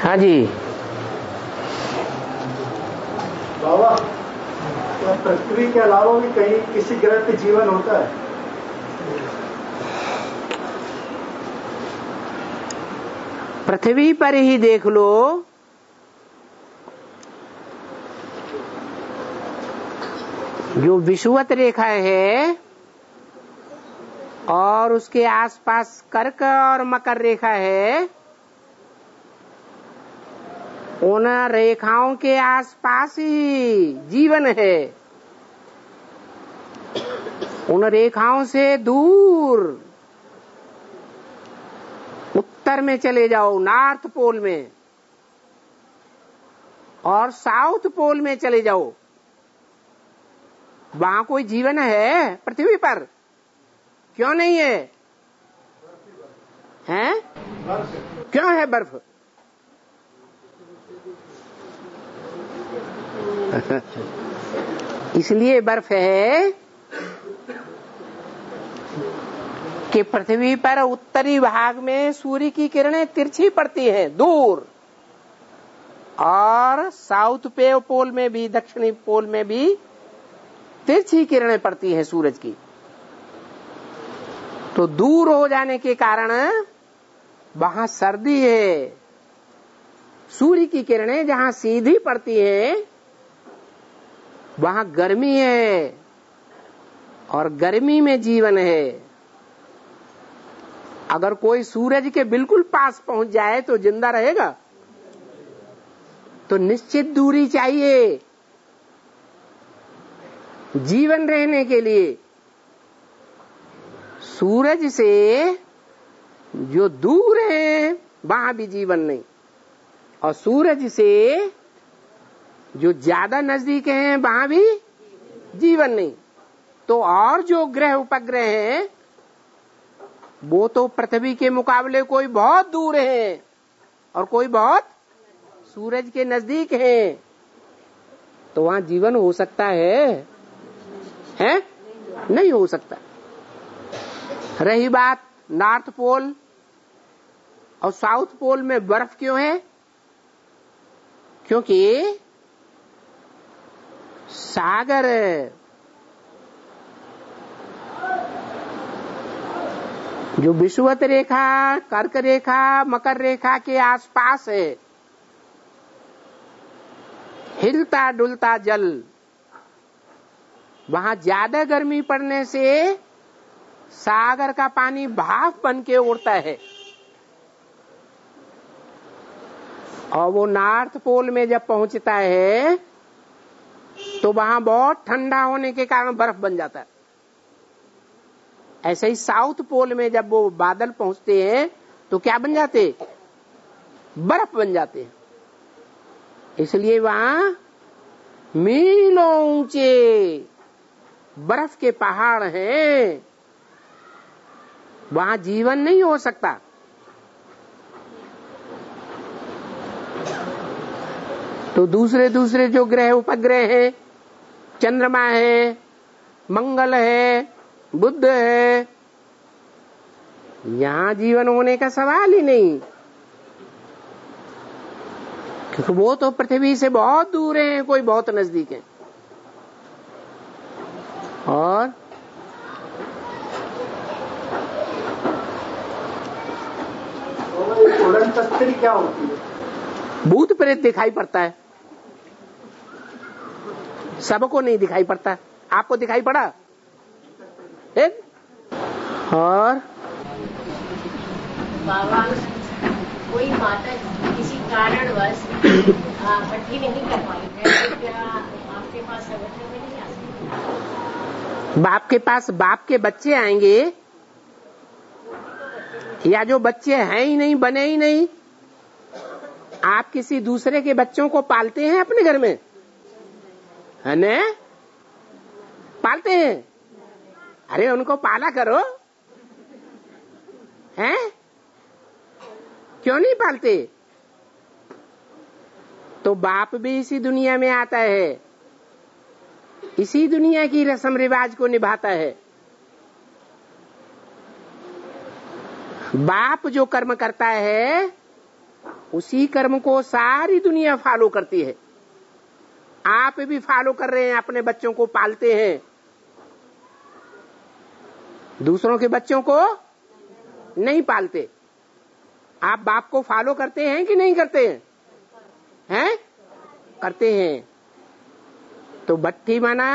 हाँ जी बाबा, क्या पृथ्वी के अलावा भी कहीं किसी ग्रह पे जीवन होता है? पृथ्वी पर ही देख लो, जो विषुवत रेखा है और उसके आसपास कर्क और मकर रेखा है, उन रेखाओं के आसपास ही जीवन है। उन रेखाओं से दूर उत्तर में चले जाओ, नॉर्थ पोल में, और साउथ पोल में चले जाओ, वहां कोई जीवन है पृथ्वी पर? क्यों नहीं है? हैं? क्यों है बर्फ? इसलिए बर्फ है कि पृथ्वी पर उत्तरी भाग में सूर्य की किरणें तिरछी पड़ती हैं दूर, और साउथ पोल में भी, दक्षिणी पोल में भी तिरछी किरणें पड़ती हैं सूरज की। तो दूर हो जाने के कारण वहां सर्दी है। सूर्य की किरणें जहां सीधी पड़ती हैं वहां गर्मी है, और गर्मी में जीवन है। अगर कोई सूरज के बिल्कुल पास पहुंच जाए तो जिंदा रहेगा? तो निश्चित दूरी चाहिए जीवन रहने के लिए। सूरज से जो दूर है वहां भी जीवन नहीं, और सूरज से जो ज्यादा नजदीक हैं वहां भी जीवन नहीं। तो और जो ग्रह उपग्रह हैं वो तो पृथ्वी के मुकाबले कोई बहुत दूर है और कोई बहुत सूरज के नजदीक है। तो वहां जीवन हो सकता है? नहीं हो सकता। रही बात नॉर्थ पोल और साउथ पोल में बर्फ क्यों है? क्योंकि सागर जो विषुवत रेखा, कर्क रेखा, मकर रेखा के आसपास है, हिलता डुलता जल, वहां ज्यादा गर्मी पड़ने से सागर का पानी भाप बन के उड़ता है, और वो नॉर्थ पोल में जब पहुंचता है तो वहां बहुत ठंडा होने के कारण बर्फ बन जाता है। ऐसे ही साउथ पोल में जब वो बादल पहुंचते हैं तो क्या बन जाते? बर्फ बन जाते हैं। इसलिए वहां मीलों ऊंचे बर्फ के पहाड़ हैं, वहां जीवन नहीं हो सकता। तो दूसरे दूसरे जो ग्रह उपग्रह हैं, चंद्रमा है, मंगल है, बुध है, यहां जीवन होने का सवाल ही नहीं, क्योंकि वो तो पृथ्वी से बहुत दूर है, कोई बहुत नजदीक है। और उड़न तस्तरी क्या होती है? भूत प्रेत दिखाई पड़ता है, सबको नहीं दिखाई पड़ता। आपको दिखाई पड़ा? और बाबा, कोई माता किसी कारणवश भट्टी नहीं कर पाई है, तो क्या आपके पास संगठन में नहीं आ सकती? बाप के पास बाप के बच्चे आएंगे, या जो बच्चे हैं ही नहीं, बने ही नहीं। आप किसी दूसरे के बच्चों को पालते हैं अपने घर में? है न? पालते हैं? अरे उनको पाला करो, हैं? क्यों नहीं पालते? तो बाप भी इसी दुनिया में आता है, इसी दुनिया की रस्म रिवाज को निभाता है। बाप जो कर्म करता है उसी कर्म को सारी दुनिया फॉलो करती है। आप भी फॉलो कर रहे हैं, अपने बच्चों को पालते हैं, दूसरों के बच्चों को नहीं पालते। आप बाप को फॉलो करते हैं कि नहीं करते हैं? हैं? करते हैं। तो भट्ठी माना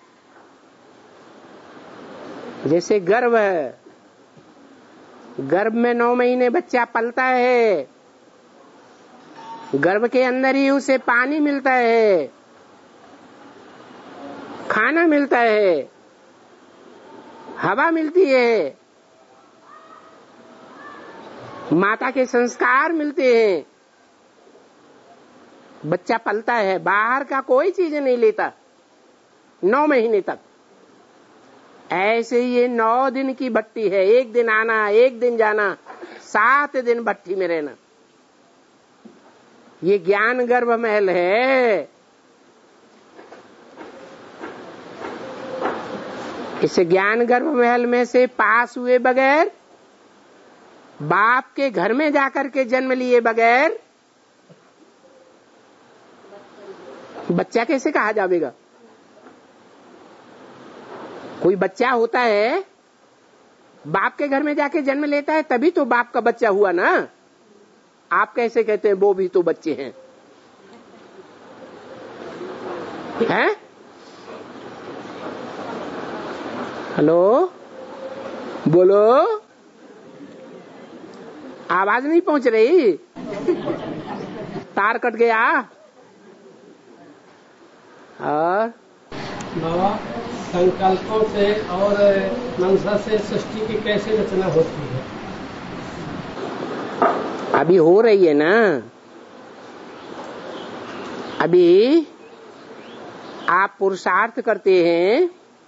जैसे गर्भ है, गर्भ में 9 महीने बच्चा पलता है, गर्भ के अंदर ही उसे पानी मिलता है, खाना मिलता है, हवा मिलती है, माता के संस्कार मिलते हैं, बच्चा पलता है, बाहर का कोई चीज नहीं लेता 9 महीने तक। ऐसे ये 9 दिन की भट्टी है, एक दिन आना, एक दिन जाना, 7 दिन भट्टी में रहना। ये ज्ञान गर्भ महल है। इस ज्ञान गर्भ महल में से पास हुए बगैर, बाप के घर में जाकर के जन्म लिए बगैर बच्चा कैसे कहा जाएगा? कोई बच्चा होता है, बाप के घर में जाके जन्म लेता है, तभी तो बाप का बच्चा हुआ ना। आप कैसे कहते हैं वो भी तो बच्चे हैं? हैं? हेलो, बोलो, आवाज नहीं पहुंच रही, तार कट गया। और बाबा, संकल्पों से और मनसा से सृष्टि की कैसे रचना होती है? अभी हो रही है ना। अभी आप पुरुषार्थ करते हैं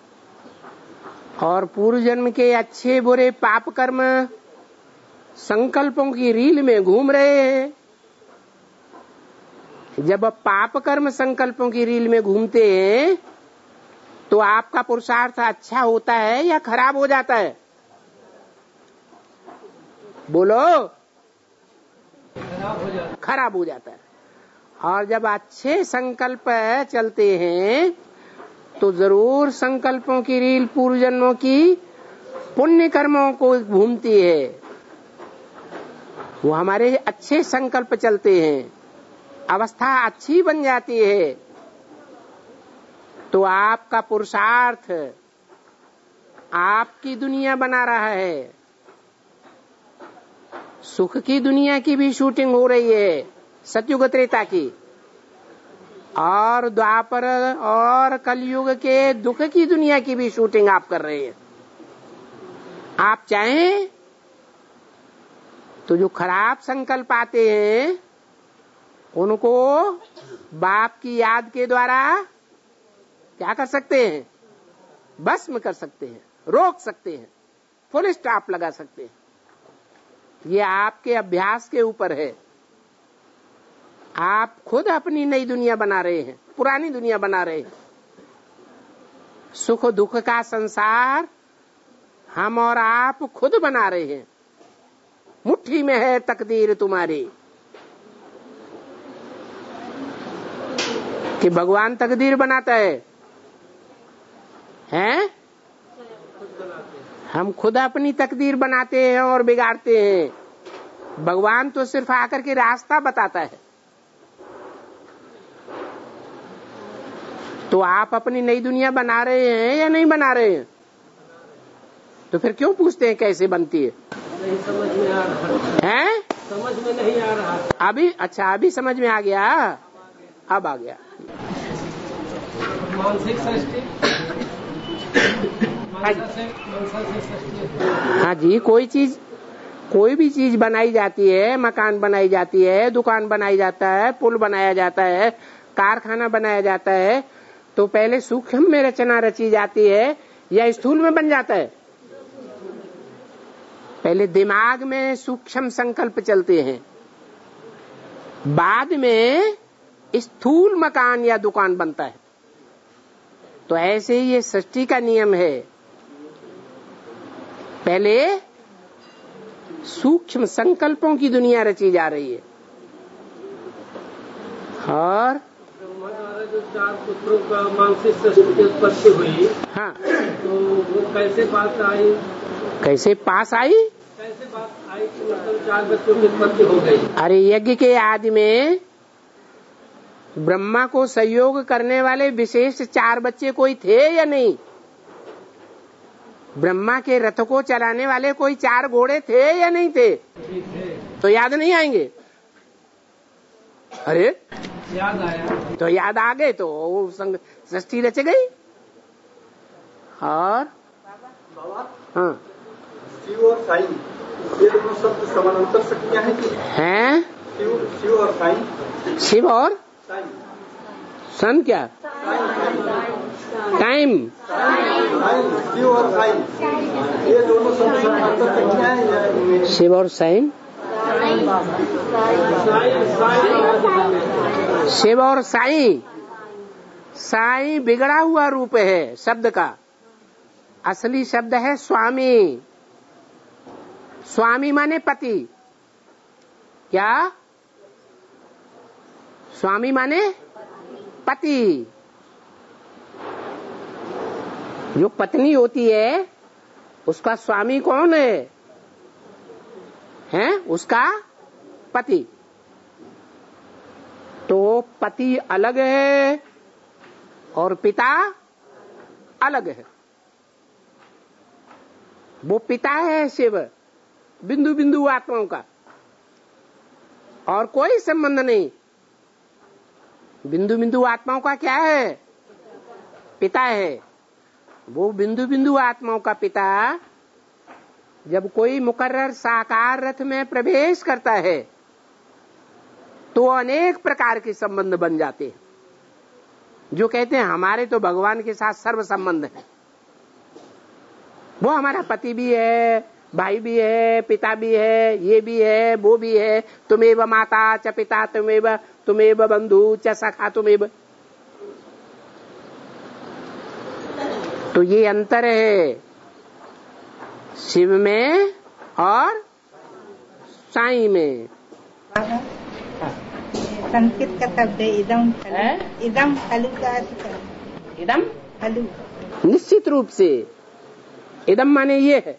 और पूर्व जन्म के अच्छे बुरे पाप कर्म संकल्पों की रील में घूम रहे हैं। जब पाप कर्म संकल्पों की रील में घूमते हैं तो आपका पुरुषार्थ अच्छा होता है या खराब हो जाता है? बोलो। खराब हो जाता है। और जब अच्छे संकल्प चलते हैं तो जरूर संकल्पों की रील पूर्व जन्मों की पुण्य कर्मों को घूमती है। वो हमारे अच्छे संकल्प चलते हैं, अवस्था अच्छी बन जाती है, तो आपका पुरुषार्थ आपकी दुनिया बना रहा है। सुख की दुनिया की भी शूटिंग हो रही है, सतयुग त्रेता की, और द्वापर और कलयुग के दुख की दुनिया की भी शूटिंग आप कर रहे हैं। आप चाहें तो जो खराब संकल्प आते हैं उनको बाप की याद के द्वारा क्या कर सकते हैं? भस्म कर सकते हैं, रोक सकते हैं, फुल स्टॉप लगा सकते हैं। ये आपके अभ्यास के ऊपर है। आप खुद अपनी नई दुनिया बना रहे हैं, पुरानी दुनिया बना रहे हैं। सुख दुख का संसार हम और आप खुद बना रहे हैं। मुट्ठी में है तकदीर तुम्हारी। कि भगवान तकदीर बनाता है? हैं? हम खुद अपनी तकदीर बनाते हैं और बिगाड़ते हैं। भगवान तो सिर्फ आकर के रास्ता बताता है। तो आप अपनी नई दुनिया बना रहे हैं या नहीं बना रहे हैं? तो फिर क्यों पूछते हैं कैसे बनती है? नहीं समझ में आ रहा है? समझ में नहीं आ रहा। अभी अच्छा, अभी समझ में आ गया। अब आ गया। मानसिक सृष्टि, मनसा से सृष्टि। हाँ जी, कोई भी चीज बनाई जाती है, मकान बनाई जाती है, दुकान बनाई जाता है, पुल बनाया जाता है, कारखाना बनाया जाता है, तो पहले सूक्ष्म में रचना रची जाती है या स्थूल में बन जाता है? पहले दिमाग में सूक्ष्म संकल्प चलते हैं, बाद में स्थूल मकान या दुकान बनता है। तो ऐसे ही ये सृष्टि का नियम है। पहले सूक्ष्म संकल्पों की दुनिया रची जा रही है, और ब्रह्मा द्वारा जो 4 पुत्रों का मानसिक सृष्टि की उत्पत्ति हुई, हाँ, तो वो कैसे बात आई? कैसे पास आई? कैसे बात आई कि मतलब 4 बच्चों की उत्पत्ति हो गई? अरे यज्ञ के आदि में ब्रह्मा को सहयोग करने वाले विशेष 4 बच्चे कोई थे या नहीं? ब्रह्मा के रथ को चलाने वाले कोई 4 घोड़े थे या नहीं थे? तो याद नहीं आएंगे? अरे याद आया तो याद आ गए तो वो सृष्टि रच गई। और बाबा, हाँ, शिव और साई ये दोनों शब्द समानांतर शक्तियां हैं कि? हैं? शिव और साई। शिव और साई, सन क्या? टाइम। शिव और साई ये दोनों शब्द समानांतर शक्तियां हैं या? शिव और साइन, शिव और साई। साई बिगड़ा हुआ रूप है शब्द का, असली शब्द है स्वामी। स्वामी माने पति। क्या? स्वामी माने पति। जो पत्नी होती है उसका स्वामी कौन है? हैं? उसका पति। तो पति अलग है और पिता अलग है। वो पिता है शिव, बिंदु बिंदु आत्माओं का, और कोई संबंध नहीं। बिंदु बिंदु आत्माओं का क्या है? पिता है। वो बिंदु बिंदु आत्माओं का पिता जब कोई मुकर्रर साकार रथ में प्रवेश करता है तो अनेक प्रकार के संबंध बन जाते हैं। जो कहते हैं हमारे तो भगवान के साथ सर्व संबंध है। वो हमारा पति भी है, भाई भी है, पिता भी है, ये भी है, वो भी है। तुमेव माता च पिता तुमेव बंधु च सखा तुमेव। तो ये अंतर है शिव में और साई में। संस्कृत का शब्द है इदम खलु। इदम खलु का अर्थ क्या? इदम खलु निश्चित रूप से इदम माने ये है,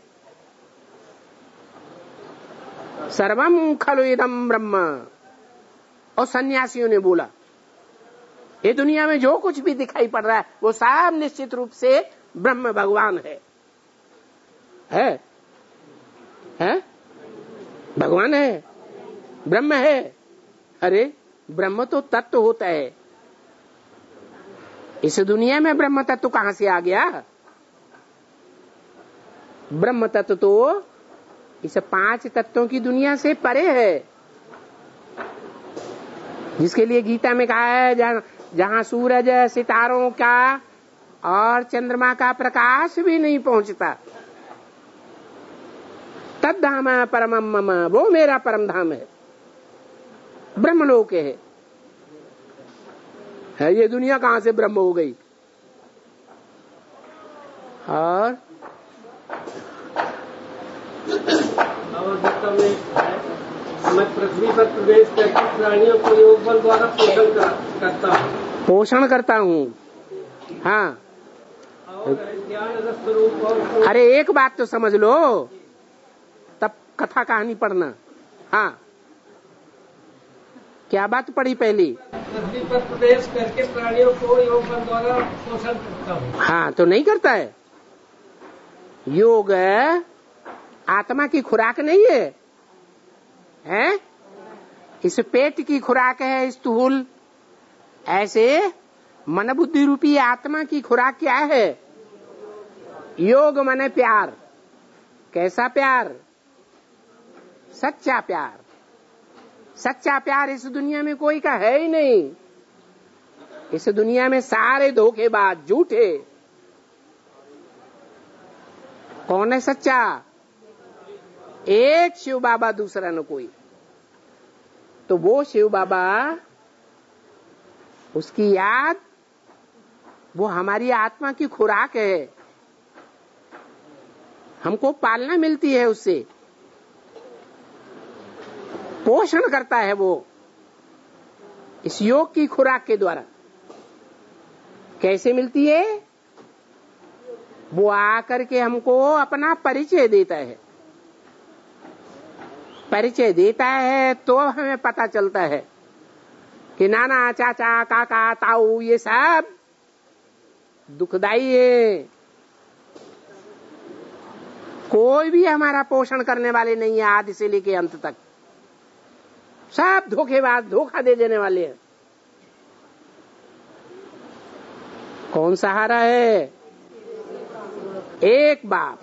सर्वम खलु इदम ब्रह्म। और सन्यासियों ने बोला ये दुनिया में जो कुछ भी दिखाई पड़ रहा है वो सब निश्चित रूप से ब्रह्म भगवान है। भगवान है, ब्रह्म है। अरे ब्रह्म तो तत्व होता है। इस दुनिया में ब्रह्म तत्व कहां से आ गया? ब्रह्म तत्व तो इस 5 तत्वों की दुनिया से परे है, जिसके लिए गीता में कहा है जहां सूरज सितारों का और चंद्रमा का प्रकाश भी नहीं पहुंचता, तद्धाम परमम मम, वो मेरा परम धाम है, ब्रह्मलोक है। ये दुनिया कहां से ब्रह्म हो गई? और मैं पृथ्वी पर प्रवेश करके प्राणियों को योग बल द्वारा पोषण करता हूँ। हाँ, और ज्ञान रस स्वरूप। अरे एक बात तो समझ लो, तब कथा कहानी पढ़ना। हाँ, क्या बात पढ़ी पहली? पृथ्वी पर प्रवेश करके प्राणियों को योग बल द्वारा पोषण करता हूँ। हाँ, तो नहीं करता है। योग आत्मा की खुराक नहीं है, हैं? इस पेट की खुराक है स्थूल। ऐसे मन बुद्धि रूपी आत्मा की खुराक क्या है? योग माने प्यार। कैसा प्यार? सच्चा प्यार। सच्चा प्यार इस दुनिया में कोई का है ही नहीं। इस दुनिया में सारे धोखेबाज झूठे। कौन है सच्चा? एक शिव बाबा, दूसरा न कोई। तो वो शिव बाबा, उसकी याद, वो हमारी आत्मा की खुराक है। हमको पालना मिलती है उससे, पोषण करता है वो। इस योग की खुराक के द्वारा। कैसे मिलती है? वो आकर के हमको अपना परिचय देता है। परिचय देता है तो हमें पता चलता है कि नाना, चाचा, काका, ताऊ ये सब दुखदाई है। कोई भी हमारा पोषण करने वाले नहीं है, आदि से लेके अंत तक सब धोखेबाज, धोखा दे देने वाले हैं। कौन सहारा है? एक बाप,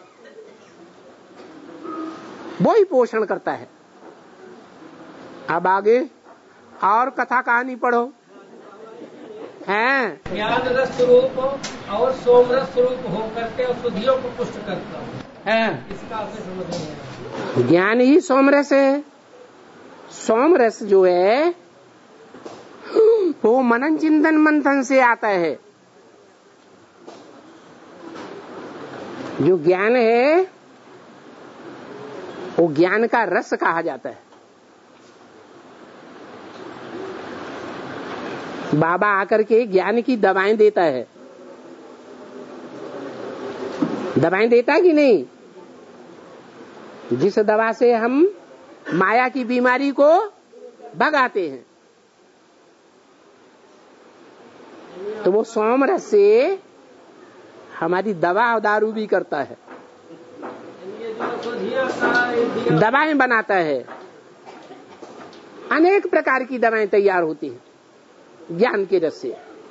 वो ही पोषण करता है। अब आगे और कथा कहानी पढ़ो। हैं ज्ञान रस स्वरूप और सोमरस स्वरूप होकर के अशुद्धियों को पुष्ट करता है। इसका आपने समझ नहीं आया। ज्ञान ही सोमरस है। सोमरस जो है वो मनन चिंतन मंथन से आता है। जो ज्ञान है वो ज्ञान का रस कहा जाता है। बाबा आकर के ज्ञान की दवाएं देता है। दवाएं देता कि नहीं? जिस दवा से हम माया की बीमारी को भगाते हैं, तो वो सोमरस से हमारी दवा और दारू भी करता है, दवाएं बनाता है। अनेक प्रकार की दवाएं तैयार होती हैं ज्ञान के रस से।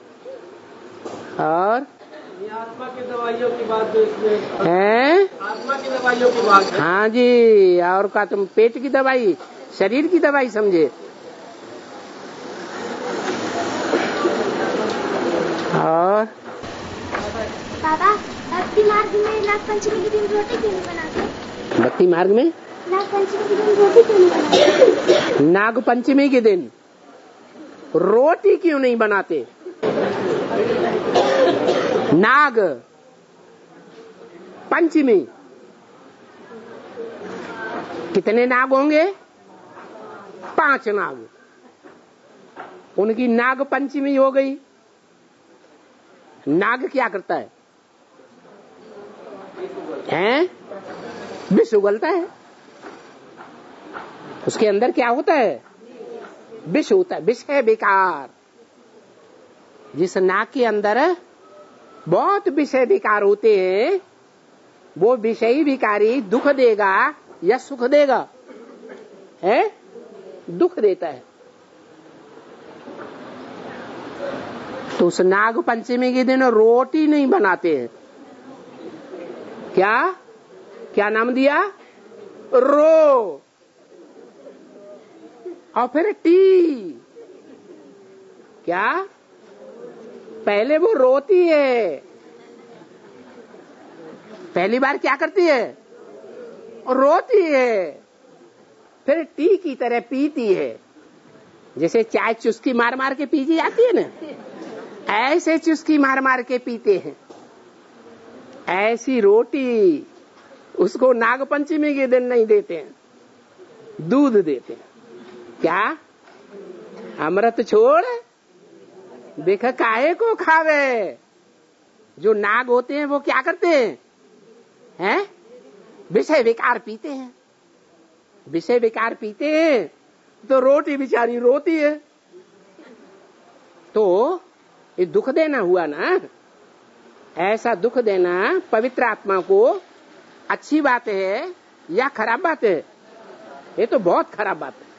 और आत्मा की दवाइयों की बात जो इसमें है, आत्मा की दवाइयों की बात है। हाँ जी। और का तुम पेट की दवाई, शरीर की दवाई समझे। और बाबा, भक्ति मार्ग में नाग पंचमी के दिन रोटी क्यों नहीं बनाते? भक्ति मार्ग में नाग पंचमी के दिन रोटी क्यों नहीं बनाते? नाग पंचमी के दिन रोटी क्यों नहीं बनाते? नाग पंचमी कितने नाग होंगे? 5 नाग। उनकी नाग पंचमी हो गई। नाग क्या करता है? हैं? विष उगलता है। उसके अंदर क्या होता है? विष होता है। विष है विकार। जिस नाग के अंदर बहुत विषय विकार होते हैं, वो विषयी विकारी दुख देगा या सुख देगा? है? दुख देता है। तो उस नाग पंचमी के दिन रोटी नहीं बनाते हैं। क्या क्या नाम दिया? रो। और फिर टी। क्या? पहले वो रोती है। पहली बार क्या करती है? रोती है। फिर टी की तरह पीती है। जैसे चाय चुस्की मार मार के पी जाती है ना, ऐसे चुस्की मार मार के पीते हैं। ऐसी रोटी उसको नाग पंचमी के दिन नहीं देते हैं, दूध देते हैं। क्या? अमृत छोड़ देख काहे को खावे। जो नाग होते हैं वो क्या करते हैं? हैं? विषय विकार पीते हैं। विषय विकार पीते हैं तो रोटी बेचारी रोती है। तो ये दुख देना हुआ ना। ऐसा दुख देना पवित्र आत्मा को अच्छी बात है या खराब बात है? ये तो बहुत खराब बात है।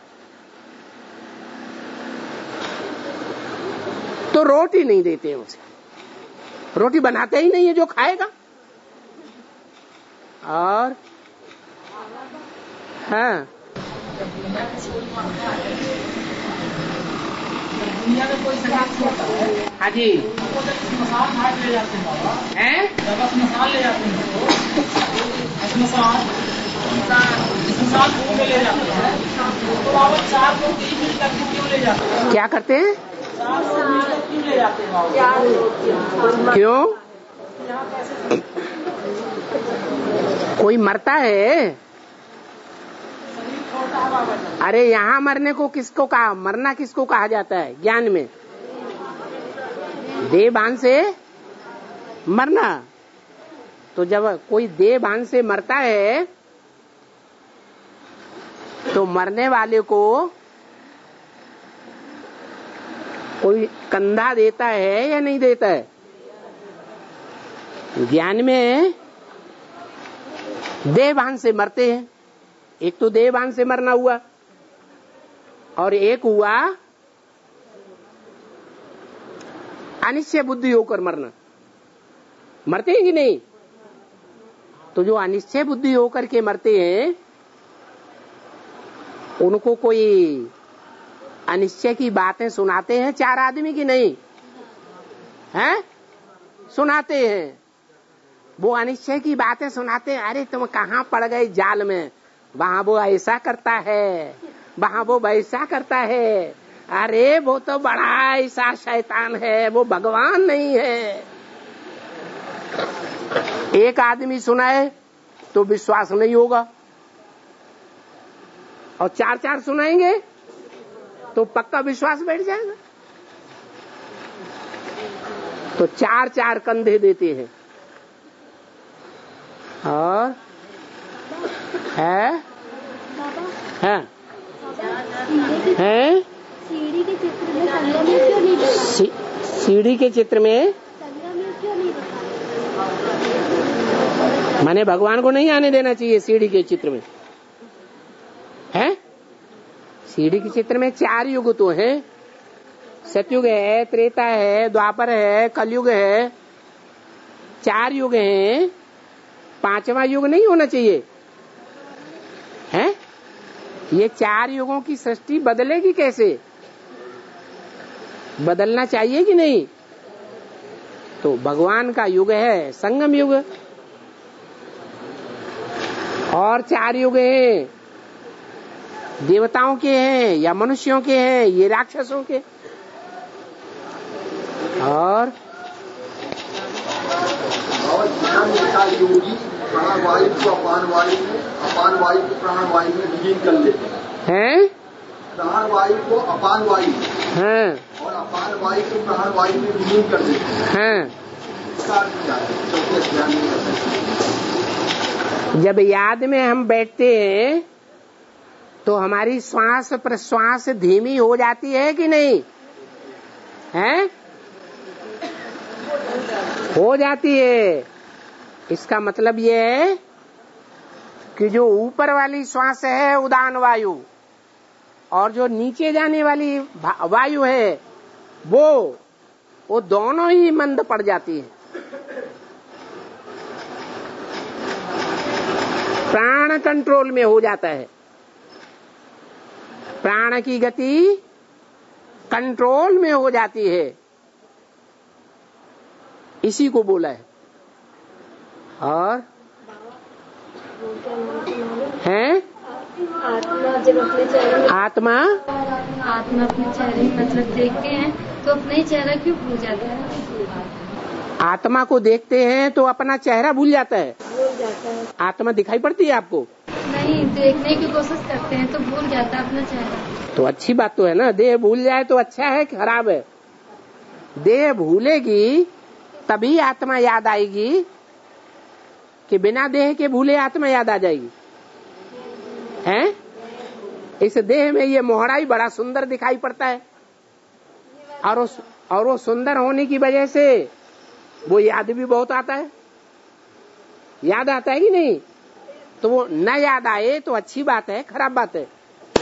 तो रोटी नहीं देते हैं उसे। रोटी बनाते ही नहीं है जो खाएगा। और हाँ, दुनिया में कोई शरीर होता है। हाँ जी, स्मशान घाट ले जाते हैं बाबा, हैं? जब स्मशान ले जाते हैं तो स्मशान भूमि में ले जाते हैं तो बाबा 4 लोग 3 मिनट तक क्यों ले जाते हैं? क्या करते हैं? 4 लोग मिल तक क्यों ले जाते हैं बाबा? क्यों? यहाँ कैसे कोई मरता है? शरीर छोड़ता अरे यहाँ मरने को किसको कहा, मरना किसको कहा जाता है ज्ञान में? देह भान से मरना। तो जब कोई देह भान से मरता है तो मरने वाले को कोई कंधा देता है या नहीं देता है? ज्ञान में देह भान से मरते हैं। एक तो देह भान से मरना हुआ और एक हुआ अनिश्चय बुद्धि होकर मरना। मरते हैं कि नहीं? तो जो अनिश्चय बुद्धि होकर के मरते हैं उनको कोई अनिश्चय की बातें सुनाते हैं चार आदमी की नहीं हैं? सुनाते हैं। वो अनिश्चय की बातें सुनाते हैं। अरे तुम कहाँ पड़ गए जाल में, वहां वो ऐसा करता है, वहां वो वैसा करता है। अरे वो तो बड़ा ऐसा शैतान है, वो भगवान नहीं है। एक आदमी सुनाए तो विश्वास नहीं होगा और चार चार सुनाएंगे तो पक्का विश्वास बैठ जाएगा। तो चार चार कंधे देते हैं। और है सीढ़ी के चित्र में संगम क्यों नहीं बताया? सीढ़ी के चित्र में संगम क्यों नहीं बताया? माने भगवान को नहीं आने देना चाहिए सीढ़ी के चित्र में है? सीढ़ी के चित्र में चार युग तो है, सतयुग है, त्रेता है, द्वापर है, कलयुग है। चार युग हैं, पांचवा युग नहीं होना चाहिए है? ये चार युगों की सृष्टि बदलेगी कैसे? बदलना चाहिए कि नहीं? तो भगवान का युग है संगम युग और चार युग हैं, देवताओं के हैं या मनुष्यों के हैं, ये राक्षसों के। और योगी प्राणवायु को अपान वायु को प्राणवायु में विलीन कर लेते हैं। प्राणवायु को अपान वायु हैं और अपान वायु को प्राणवायु में विलीन कर देते हैं। इसका अर्थ क्या है? चौथे अध्याय में जब याद में हम बैठते हैं तो हमारी श्वास प्रश्वास धीमी हो जाती है कि नहीं है? हो जाती है। इसका मतलब ये है कि जो ऊपर वाली श्वास है उदान वायु और जो नीचे जाने वाली वायु है वो दोनों ही मंद पड़ जाती है। प्राण कंट्रोल में हो जाता है। प्राण की गति कंट्रोल में हो जाती है, इसी को बोला है। और हैं आत्मा जब अपने चेहरे में आत्मा अपने चेहरे में मतलब देखते हैं तो अपना ही चेहरा क्यों भूल जाता है? आत्मा को देखते हैं तो अपना चेहरा भूल जाता है। आत्मा दिखाई पड़ती है आपको? नहीं, देखने की कोशिश करते हैं तो भूल जाता है अपना चेहरा। तो अच्छी बात तो है ना। देह भूल जाए तो अच्छा है कि खराब है? देह भूलेगी तभी आत्मा याद आएगी कि बिना देह के भूले आत्मा याद आ जाएगी हैं? इस देह में ये मोहरा ही बड़ा सुंदर दिखाई पड़ता है और वो सुंदर होने की वजह से वो याद भी बहुत आता है। याद आता है कि नहीं? तो वो न याद आए तो अच्छी बात है खराब बात है?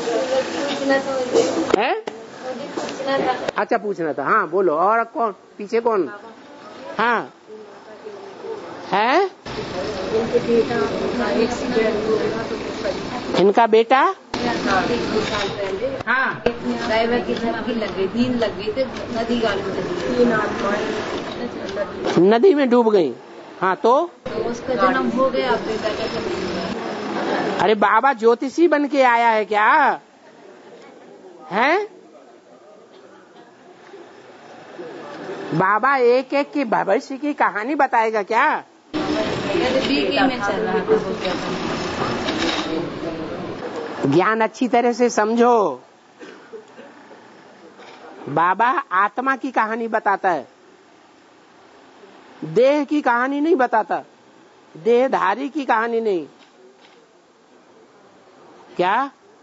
है? अच्छा पूछना था। हाँ बोलो। और कौन पीछे कौन? हाँ है इनका बेटा। हाँ ड्राइवर की झपकी लग गई, नींद लग गई तो नदी गाड़ी नदी में डूब गई। हाँ तो उसका जन्म हो गया, बेटा का जन्म। अरे बाबा ज्योतिषी बन के आया है क्या है? बाबा एक एक की भविष्य की कहानी बताएगा क्या? में चल रहा था ज्ञान अच्छी तरह से समझो। बाबा आत्मा की कहानी बताता है, देह की कहानी नहीं बताता, देहधारी की कहानी नहीं। क्या?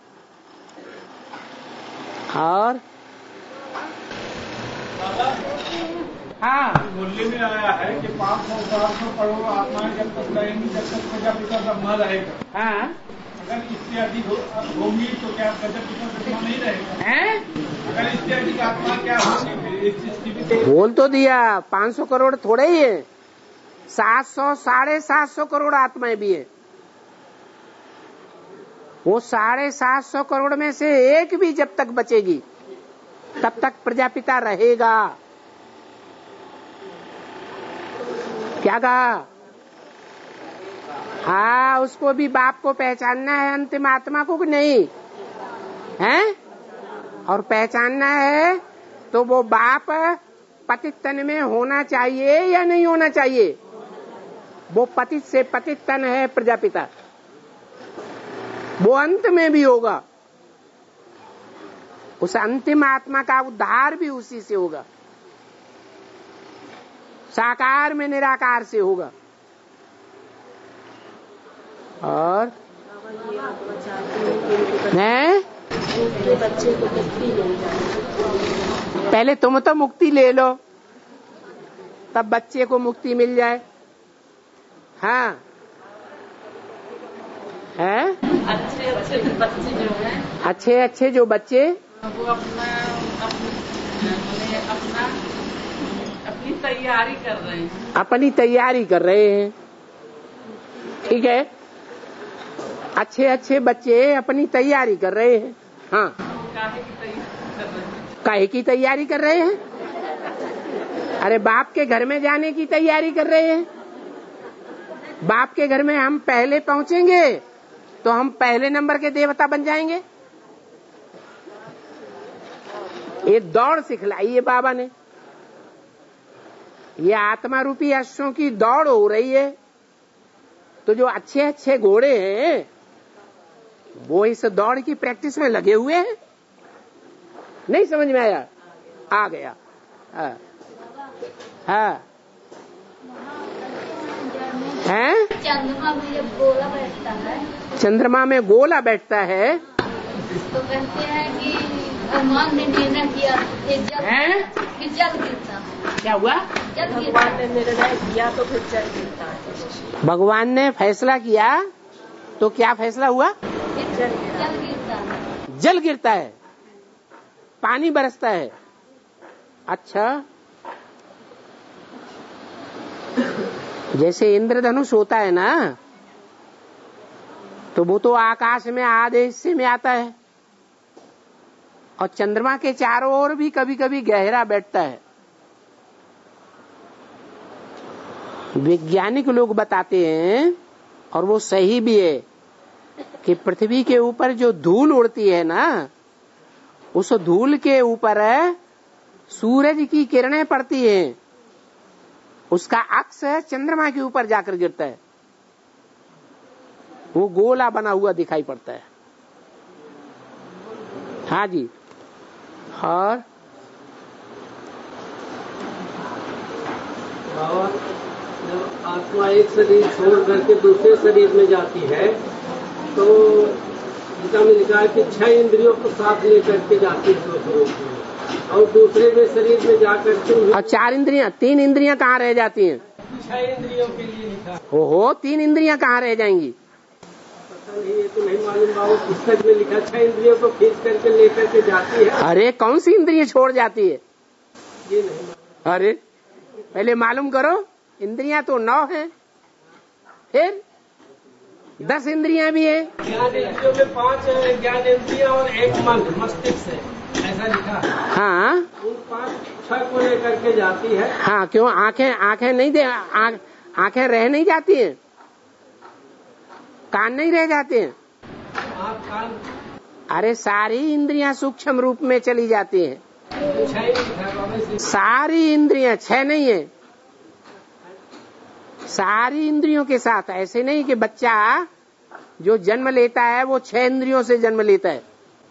और हाँ, बोलने में आया है कि 500-700 करोड़ आत्माएं जब तक रहेंगी जब तक प्रजापिता ब्रह्मा रहेगा। हाँ, अगर इससे अधिक होंगी तो क्या प्रजापिता ब्रह्मा नहीं रहेगा? हैं? अगर इससे अधिक आत्मा क्या होगी फिर इस सृष्टि में? बोल तो दिया 500 करोड़ थोड़े ही है, 700 750 करोड़ आत्माएं भी है। वो 750 करोड़ में से एक भी जब तक बचेगी तब तक प्रजापिता रहेगा। क्या कहा? हाँ, उसको भी बाप को पहचानना है, अंतिम आत्मा को नहीं है। और पहचानना है तो वो बाप पतित तन में होना चाहिए या नहीं होना चाहिए? वो पतित से पतित तन है प्रजापिता, वो अंत में भी होगा। उस अंतिम आत्मा का उद्धार भी उसी से होगा, साकार में निराकार से होगा। और हैं? बच्चे को मुक्ति मिल जाए। पहले तुम तो मुक्ति ले लो, तब बच्चे को मुक्ति मिल जाए। हाँ, है? अच्छे अच्छे बच्चे जो हैं, अच्छे अच्छे जो बच्चे वो अपनी तैयारी कर रहे हैं। अपनी तैयारी कर रहे हैं, ठीक है। अच्छे अच्छे बच्चे अपनी तैयारी कर रहे हैं। हाँ, काहे की तैयारी कर रहे हैं? अरे बाप के घर में जाने की तैयारी कर रहे हैं। बाप के घर में हम पहले पहुंचेंगे तो हम पहले नंबर के देवता बन जाएंगे। ये दौड़ सिखलाई है बाबा ने। ये आत्मा रूपी अश्वों की दौड़ हो रही है, तो जो अच्छे अच्छे घोड़े हैं वो इस दौड़ की प्रैक्टिस में लगे हुए हैं। नहीं समझ में आया? आ गया। हाँ, हाँ, हैं? चंद्रमा में जब गोला बैठता है, चंद्रमा में गोला बैठता है तो कहते हैं कि भगवान ने निर्णय किया कि जल गिरता है। क्या हुआ? जल गिरता भगवान है। ने निर्णय किया तो फिर जल गिरता है। भगवान ने फैसला किया तो क्या फैसला हुआ? जल गिरता है। जल गिरता है, पानी बरसता है। अच्छा, जैसे इंद्रधनुष होता है ना, तो वो तो आकाश में आधे हिस्से में आता है, और चंद्रमा के चारों ओर भी कभी कभी गहरा बैठता है। वैज्ञानिक लोग बताते हैं, और वो सही भी है, कि पृथ्वी के ऊपर जो धूल उड़ती है ना, उस धूल के ऊपर सूरज की किरणें पड़ती हैं, उसका अक्स चंद्रमा के ऊपर जाकर गिरता है, वो गोला बना हुआ दिखाई पड़ता है। हाँ जी। और बाबा, जब आत्मा एक शरीर छोड़ करके दूसरे शरीर में जाती है तो गीता में लिखा है कि 6 इंद्रियों को साथ लेकर के जाती है स्वरूप में, और दूसरे में शरीर में जाकर के और 4 इंद्रियां, 3 इंद्रियां कहाँ रह जाती हैं? 6 इंद्रियों के लिए लिखा। ओहो, 3 इंद्रियां कहाँ रह जाएंगी? पता नहीं, ये तो नहीं मालूम बाबू। पुस्तक में लिखा 6 इंद्रियों को खींच करके लेकर के जाती है। अरे कौन सी इंद्रियां छोड़ जाती है? ये नहीं मालूम। अरे पहले मालूम करो। इंद्रियां तो 9 हैं, फिर 10 इंद्रियां भी है। ज्ञान इंद्रियों में 5 ज्ञान इंद्रियां और 1 मन मस्तिष्क है, ऐसा लिखा। हाँ, उन 5-6 को लेकर के जाती है। हाँ, क्यों? आंखें नहीं दे, आंखें रह नहीं जाती हैं, कान नहीं रह जाते हैं। आँख कान अरे सारी इंद्रियां सूक्ष्म रूप में चली जाती हैं। 6 ही लिखा है बाबा। सारी इंद्रियां, 6 नहीं है, सारी इंद्रियों के साथ। ऐसे नहीं कि बच्चा जो जन्म लेता है वो 6 इंद्रियों से जन्म लेता है।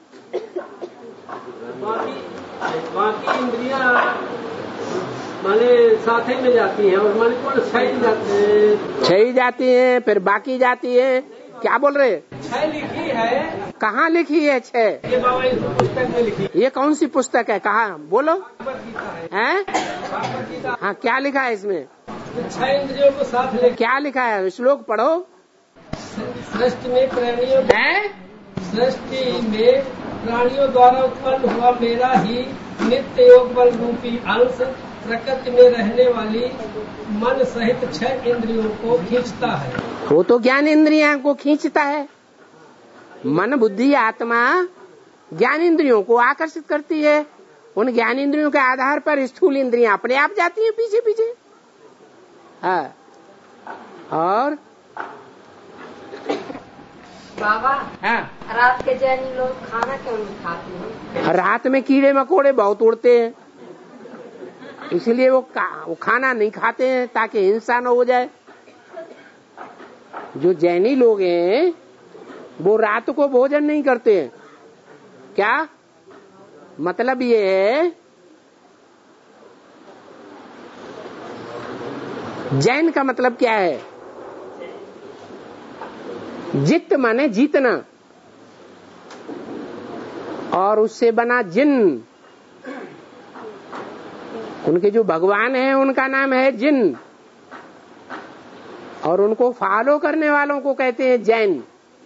बाकी इंद्रियां माने साथ में जाती हैं और मन को 6 ही जाती हैं, फिर बाकी जाती है। क्या बोल रहे? 6 लिखी है। कहाँ लिखी है 6? ये बाबा इस पुस्तक में लिखी। ये कौन सी पुस्तक है? कहाँ बोलो? हैं? हाँ, क्या लिखा है इसमें? 6 इंद्रियों को साथ ले। क्या लिखा है? श्लोक पढ़ो। सृष्टि में प्राणियों द्वारा उत्पन्न हुआ मेरा ही नित्य योग बल रूपी अंश प्रकृति में रहने वाली मन सहित 6 इंद्रियों को खींचता है। वो तो ज्ञान इंद्रियों को खींचता है। मन बुद्धि आत्मा ज्ञान इंद्रियों को आकर्षित करती है। उन ज्ञान इंद्रियों के आधार पर स्थूल इंद्रियां अपने आप जाती हैं पीछे पीछे। हाँ, और बाबा, हाँ, रात के जैनी लोग खाना क्यों नहीं खाते हैं? रात में कीड़े मकोड़े बहुत उड़ते हैं, इसलिए वो खाना नहीं खाते हैं ताकि हिंसा न हो जाए। जो जैनी लोग हैं वो रात को भोजन नहीं करते हैं। क्या मतलब? ये है जैन का मतलब क्या है? जित माने जीतना, और उससे बना जिन। उनके जो भगवान है उनका नाम है जिन, और उनको फॉलो करने वालों को कहते हैं जैन।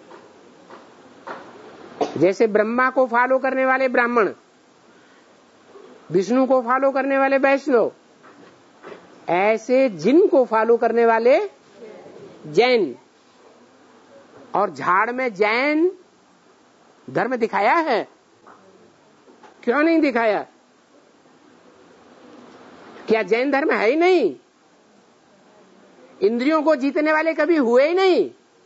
जैसे ब्रह्मा को फॉलो करने वाले ब्राह्मण, विष्णु को फॉलो करने वाले वैष्णव, ऐसे जिन को फॉलो करने वाले जैन। और झाड़ में जैन धर्म दिखाया है? क्यों नहीं दिखाया? क्या जैन धर्म है ही नहीं? इंद्रियों को जीतने वाले कभी हुए ही नहीं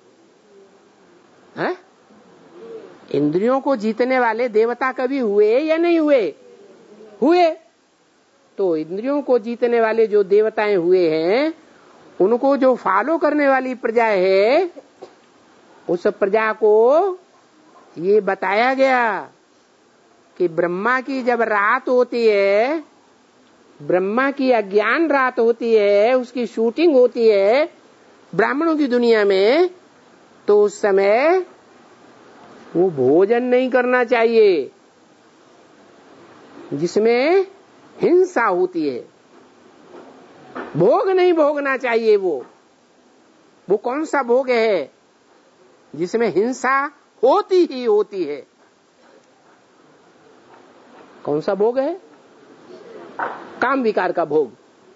है? इंद्रियों को जीतने वाले देवता कभी हुए या नहीं हुए? हुए। तो इंद्रियों को जीतने वाले जो देवताएं हुए हैं, उनको जो फॉलो करने वाली प्रजा है, उस प्रजा को ये बताया गया कि ब्रह्मा की जब रात होती है, ब्रह्मा की अज्ञान रात होती है, उसकी शूटिंग होती है ब्राह्मणों की दुनिया में, तो उस समय वो भोजन नहीं करना चाहिए जिसमें हिंसा होती है। भोग नहीं भोगना चाहिए। वो कौन सा भोग है? जिसमें हिंसा होती ही होती है। कौन सा भोग है? काम विकार का भोग।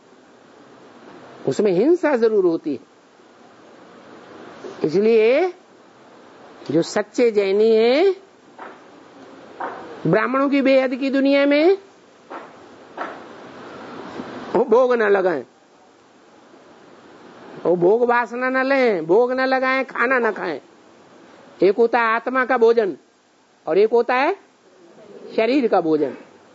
उसमें हिंसा जरूर होती है। इसलिए जो सच्चे जैनी हैं, ब्राह्मणों की बेहद की दुनिया में वो भोग न लगाएं, वो भोग वासना न लें, भोग न लगाएं, खाना न खाएं। एक होता है आत्मा का भोजन और एक होता है शरीर का भोजन।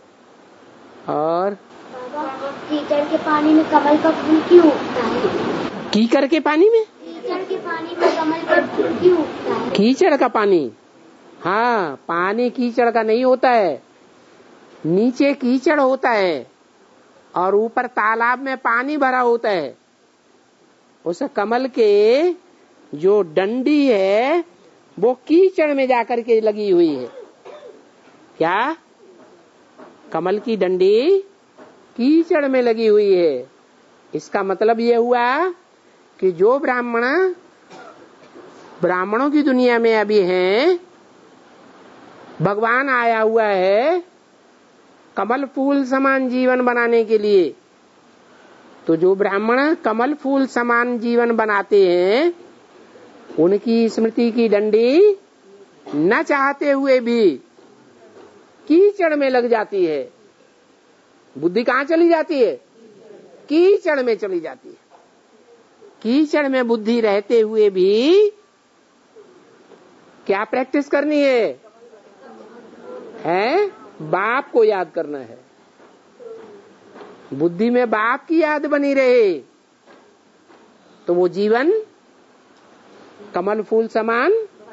और कीचड़ के पानी में कमल का फूल क्यों उगता है? कीचड़ के पानी में? कीचड़ के पानी में कमल का फूल क्यों उगता है? कीचड़ का पानी? हाँ, पानी कीचड़ का नहीं होता है। नीचे कीचड़ होता है और ऊपर तालाब में पानी भरा होता है। उस कमल के जो डंडी है वो कीचड़ में जाकर के लगी हुई है। क्या? कमल की डंडी कीचड़ में लगी हुई है। इसका मतलब ये हुआ कि जो ब्राह्मणों की दुनिया में अभी हैं, भगवान आया हुआ है कमल फूल समान जीवन बनाने के लिए। तो जो ब्राह्मण कमल फूल समान जीवन बनाते हैं, उनकी स्मृति की डंडी न चाहते हुए भी कीचड़ में लग जाती है। बुद्धि कहाँ चली जाती है? कीचड़ में चली जाती है। कीचड़ में बुद्धि रहते हुए भी क्या प्रैक्टिस करनी है? बाप को याद करना है। बुद्धि में बाप की याद बनी रहे तो वो जीवन कमल फूल समान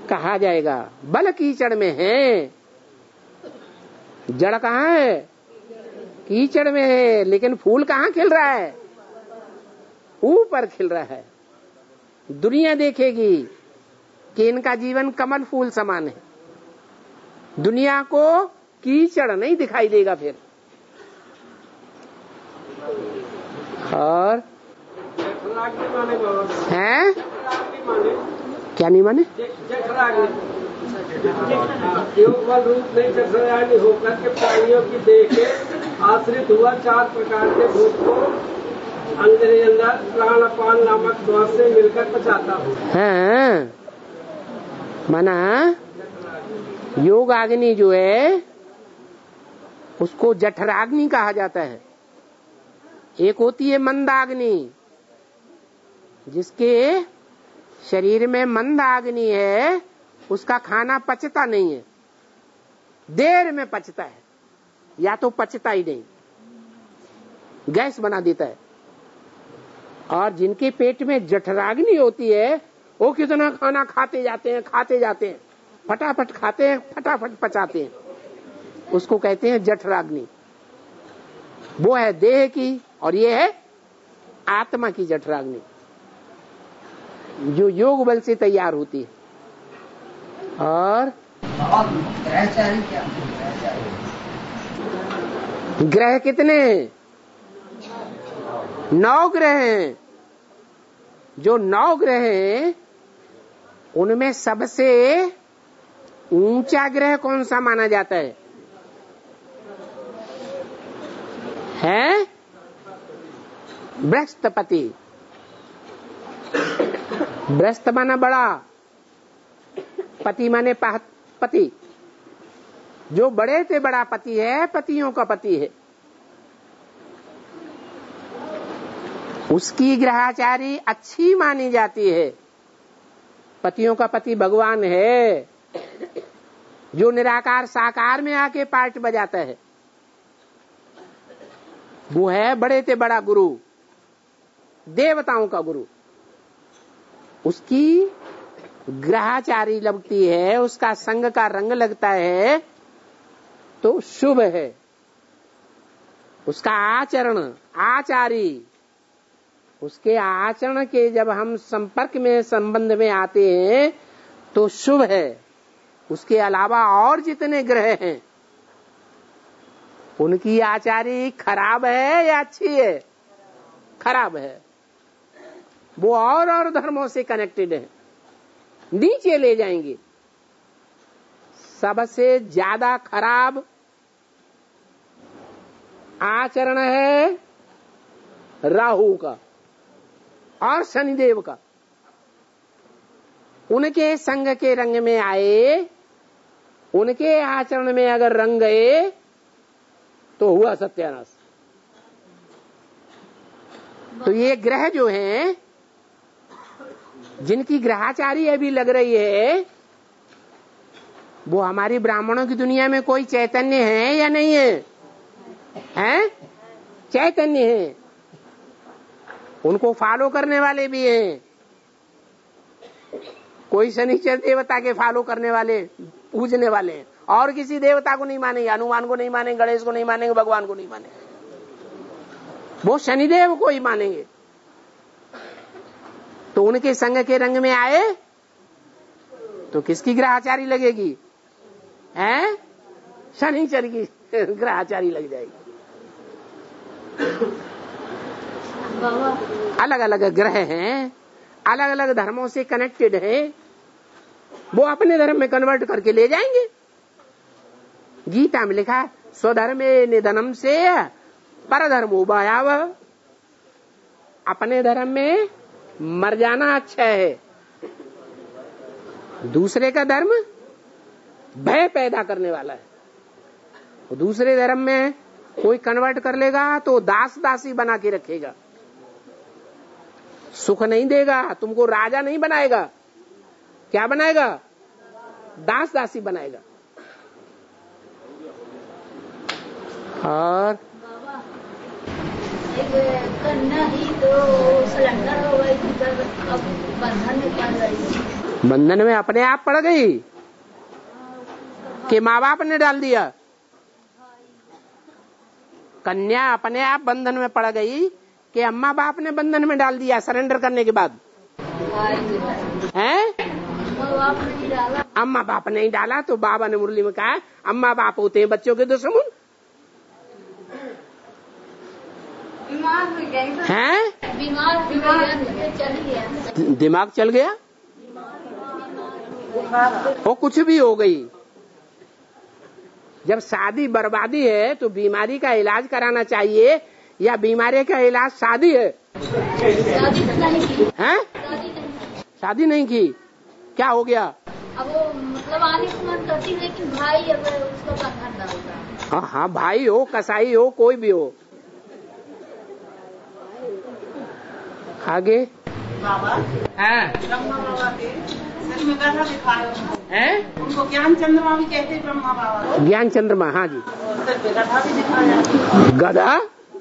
कहा जाएगा। बल कीचड़ में है, जड़ कहाँ है? कीचड़ में है, लेकिन फूल कहाँ खिल रहा है? ऊपर खिल रहा है। दुनिया देखेगी कि इनका जीवन कमल फूल समान है, दुनिया को कीचड़ नहीं दिखाई देगा फिर। और हैं? क्या नहीं माने? केवल रूप नहीं जठराग्नि होकर के प्राणियों की देख के आश्रित हुआ 4 प्रकार के भूत को अंदर प्राण अपान नामक द्वार से मिलकर पचाता हूँ। हाँ, माना योग अग्नि जो है उसको जठराग्नि कहा जाता है। एक होती है मंदाग्नि, जिसके शरीर में मंदाग्नि है, उसका खाना पचता नहीं है, देर में पचता है, या तो पचता ही नहीं, गैस बना देता है। और जिनके पेट में जठराग्नि होती है वो कितना खाना खाते जाते हैं, फटाफट खाते हैं, फटाफट पचाते हैं, उसको कहते हैं जठराग्नि। वो है देह की, और ये है आत्मा की जठराग्नि, जो योग बल से तैयार होती है। और ग्रह कितने हैं? 9 ग्रह हैं। जो 9 ग्रह हैं उनमें सबसे ऊंचा ग्रह कौन सा माना जाता है? है बृहस्पति। बृहस्पति माना बड़ा, पति माने पति। जो बड़े से बड़ा पति है, पतियों का पति है, उसकी ग्रहाचारी अच्छी मानी जाती है। पतियों का पति भगवान है, जो निराकार साकार में आके पार्ट बजाता है, वो है बड़े से बड़ा गुरु, देवताओं का गुरु। उसकी ग्रहाचारी लगती है, उसका संग का रंग लगता है तो शुभ है। उसका आचरण, आचारी, उसके आचरण के जब हम संपर्क में, संबंध में आते हैं तो शुभ है। उसके अलावा और जितने ग्रह हैं उनकी आचारी खराब है या अच्छी है? खराब है। वो और धर्मों से कनेक्टेड है, नीचे ले जाएंगे। सबसे ज्यादा खराब आचरण है राहु का और शनिदेव का। उनके संग के रंग में आए, उनके आचरण में अगर रंग गए तो हुआ सत्यानाश। तो ये ग्रह जो हैं, जिनकी ग्रहाचारी अभी लग रही है, वो हमारी ब्राह्मणों की दुनिया में कोई चैतन्य है या नहीं है? हैं? चैतन्य है। उनको फॉलो करने वाले भी हैं। कोई शनिचर देवता के फॉलो करने वाले, पूजने वाले हैं, और किसी देवता को नहीं मानेंगे, हनुमान को नहीं मानेंगे, गणेश को नहीं मानेंगे, भगवान को नहीं मानेंगे, वो शनिदेव को ही मानेंगे। तो उनके संग के रंग में आए तो किसकी ग्रहाचारी लगेगी? हैं? शनिचर की ग्रहाचारी लग जाएगी। अलग अलग ग्रह हैं, अलग अलग धर्मों से कनेक्टेड हैं, वो अपने धर्म में कन्वर्ट करके ले जाएंगे। गीता में लिखा है, स्वधर्मे निधनम से परधर्मो भयावह। अपने धर्म में मर जाना अच्छा है, दूसरे का धर्म भय पैदा करने वाला है। दूसरे धर्म में कोई कन्वर्ट कर लेगा तो दास दासी बना के रखेगा, सुख नहीं देगा, तुमको राजा नहीं बनाएगा। क्या बनाएगा? दास दासी बनाएगा। और कन्या ही तो सिलेंडर हो गई थी, अब बंधन में पड़ रही है। बंधन में अपने आप पड़ गई कि माँ बाप ने डाल दिया? कन्या अपने आप बंधन में पड़ गई कि अम्मा बाप ने बंधन में डाल दिया सरेंडर करने के बाद? हैं? अम्मा बाप ने ही डाला। तो बाबा ने मुरली में कहा अम्मा बाप होते हैं बच्चों के दुश्मन। हैं? दिमाग चल गया? वो कुछ भी हो गई। जब शादी बर्बादी है तो बीमारी का इलाज कराना चाहिए या बीमारी का इलाज शादी है? हैं? शादी नहीं की, क्या हो गया? अब वो मतलब आने को मन करती, लेकिन भाई अगर उसका बंधन ना होगा। हाँ, भाई हो, कसाई हो, कोई भी हो। आगे बाबा ब्रह्मा बाबा के सच में गधा दिखाए हैं? उनको ज्ञान चंद्रमा भी कहते हैं। ब्रह्मा बाबा ज्ञान चंद्रमा, हाँ जी। सच में गधा भी दिखाया। गधा?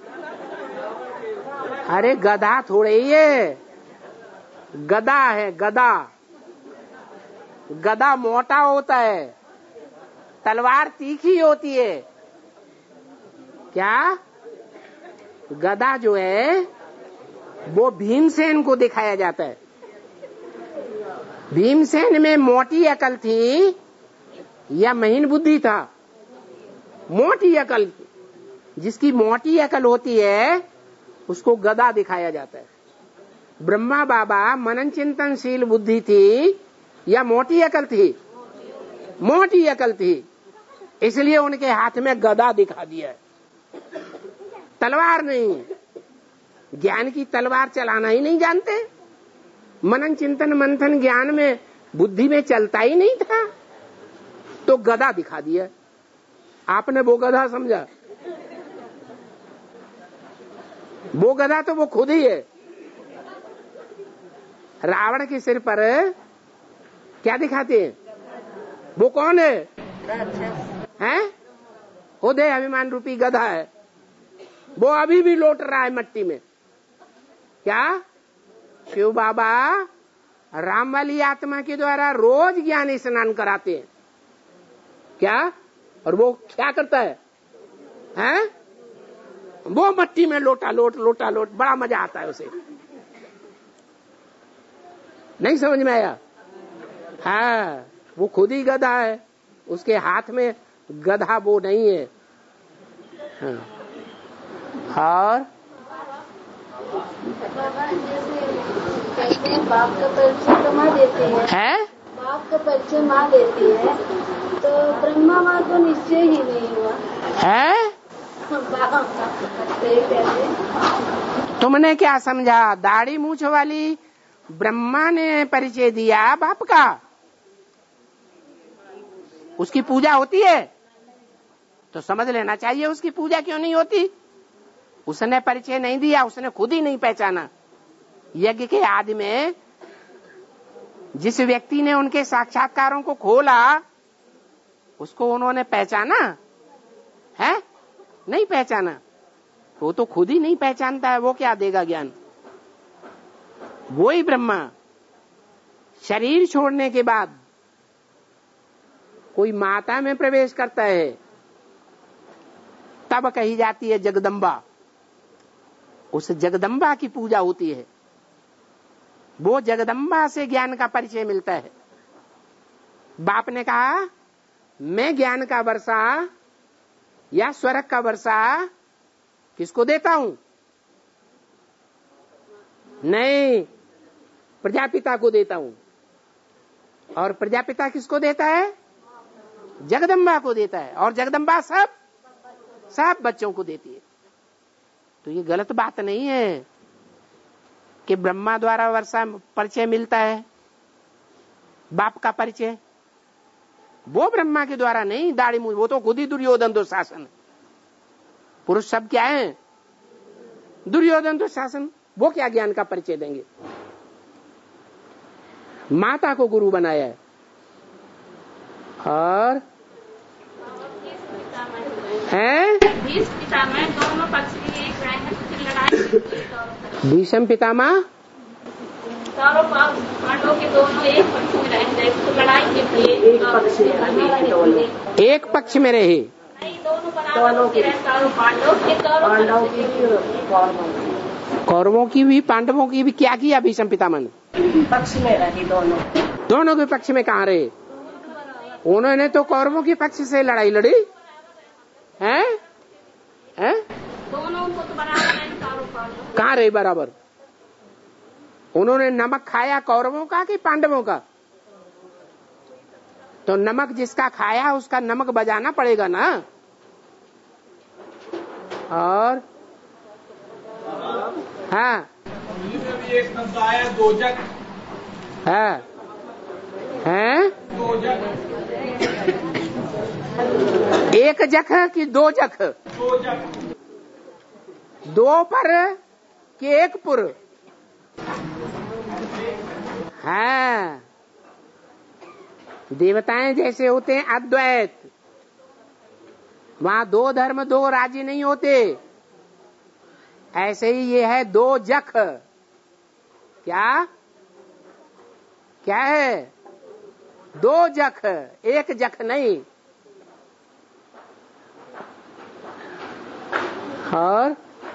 अरे गधा थोड़े ही है, गधा है गधा। गधा मोटा होता है, तलवार तीखी होती है। क्या? गधा जो है वो भीमसेन को दिखाया जाता है। भीमसेन में मोटी अकल थी या महीन बुद्धि था? मोटी अकल। जिसकी मोटी अकल होती है उसको गधा दिखाया जाता है। ब्रह्मा बाबा मनन चिंतनशील बुद्धि थी या मोटी अकल थी? मोटी अकल थी, इसलिए उनके हाथ में गदा दिखा दिया है, तलवार नहीं। ज्ञान की तलवार चलाना ही नहीं जानते। मनन चिंतन मंथन ज्ञान में बुद्धि में चलता ही नहीं था, तो गदा दिखा दिया। आपने वो गधा समझा? वो गधा तो वो खुद ही है। रावण के सिर पर क्या दिखाते हैं? वो कौन है? हैं? उदय अभिमान रूपी गधा है। वो अभी भी लौट रहा है मट्टी में। क्या? शिव बाबा राम वाली आत्मा के द्वारा रोज ज्ञान स्नान कराते हैं। क्या? और वो क्या करता है? हैं? वो मट्टी में लोटा लोट लोटा लोट, बड़ा मजा आता है उसे। नहीं समझ में आया? हाँ, वो खुद ही गधा है, उसके हाथ में गधा वो नहीं है। हाँ। और कहते हैं बाप का परिचय तो माँ देती है, बाप का परिचय माँ देती है, तो ब्रह्मा माँ को निश्चय ही नहीं हुआ है। तुमने क्या समझा? दाढ़ी मूछ वाली ब्रह्मा ने परिचय दिया बाप का, उसकी पूजा होती है? तो समझ लेना चाहिए उसकी पूजा क्यों नहीं होती। उसने परिचय नहीं दिया, उसने खुद ही नहीं पहचाना। यज्ञ के आदि में जिस व्यक्ति ने उनके साक्षात्कारों को खोला उसको उन्होंने पहचाना है? नहीं पहचाना। वो तो खुद ही नहीं पहचानता है, वो क्या देगा ज्ञान? वो ही ब्रह्मा शरीर छोड़ने के बाद कोई माता में प्रवेश करता है तब कही जाती है जगदम्बा। उस जगदम्बा की पूजा होती है। वो जगदम्बा से ज्ञान का परिचय मिलता है। बाप ने कहा मैं ज्ञान का वर्षा या स्वर्ग का वर्षा किसको देता हूं? नहीं, प्रजापिता को देता हूं। और प्रजापिता किसको देता है? जगदम्बा को देता है। और जगदम्बा सब बच्चों को देती है। तो ये गलत बात नहीं है कि ब्रह्मा द्वारा वर्षा परिचय मिलता है, बाप का परिचय। वो ब्रह्मा के द्वारा नहीं, दाढ़ी मूछ, वो तो खुद ही दुर्योधन दुशासन। पुरुष सब क्या है? दुर्योधन दुशासन। वो क्या ज्ञान का परिचय देंगे? माता को गुरु बनाया है। और हैं? पितामह दोनों पक्ष की एक लड़ाई। भीष्म पितामह चारों पांडवों के दोनों एक पक्ष में रहेंगे, तो लड़ाई के लिए एक पक्ष में रहेंगे दोनों। एक पक्ष में रहे। नहीं, दोनों बराबर के रहे, चारों पांडवों के पांडवों की कौरवों की भी पांडवों की भी क्या किया भीष्म पितामह ने? पक्ष में रहे दोनों। दोनों के पक्ष में कहाँ रहे? उन्होंने तो कौरवों के पक्ष से लड़ाई लड़ी है? दोनों को तो बराबर है, चारों पांडव। कहाँ रहे बराबर? उन्होंने नमक खाया कौरवों का कि पांडवों का? तो नमक जिसका खाया उसका नमक बजाना पड़ेगा ना। और हाँ भी एक शब्द आया दोजक है एक जख कि दो जख? दो पर कि एक पुर? हाँ, देवताएं जैसे होते हैं अद्वैत, वहां दो धर्म दो राज्य नहीं होते। ऐसे ही ये है दो जख। क्या क्या है? दो जख, एक जख नहीं। और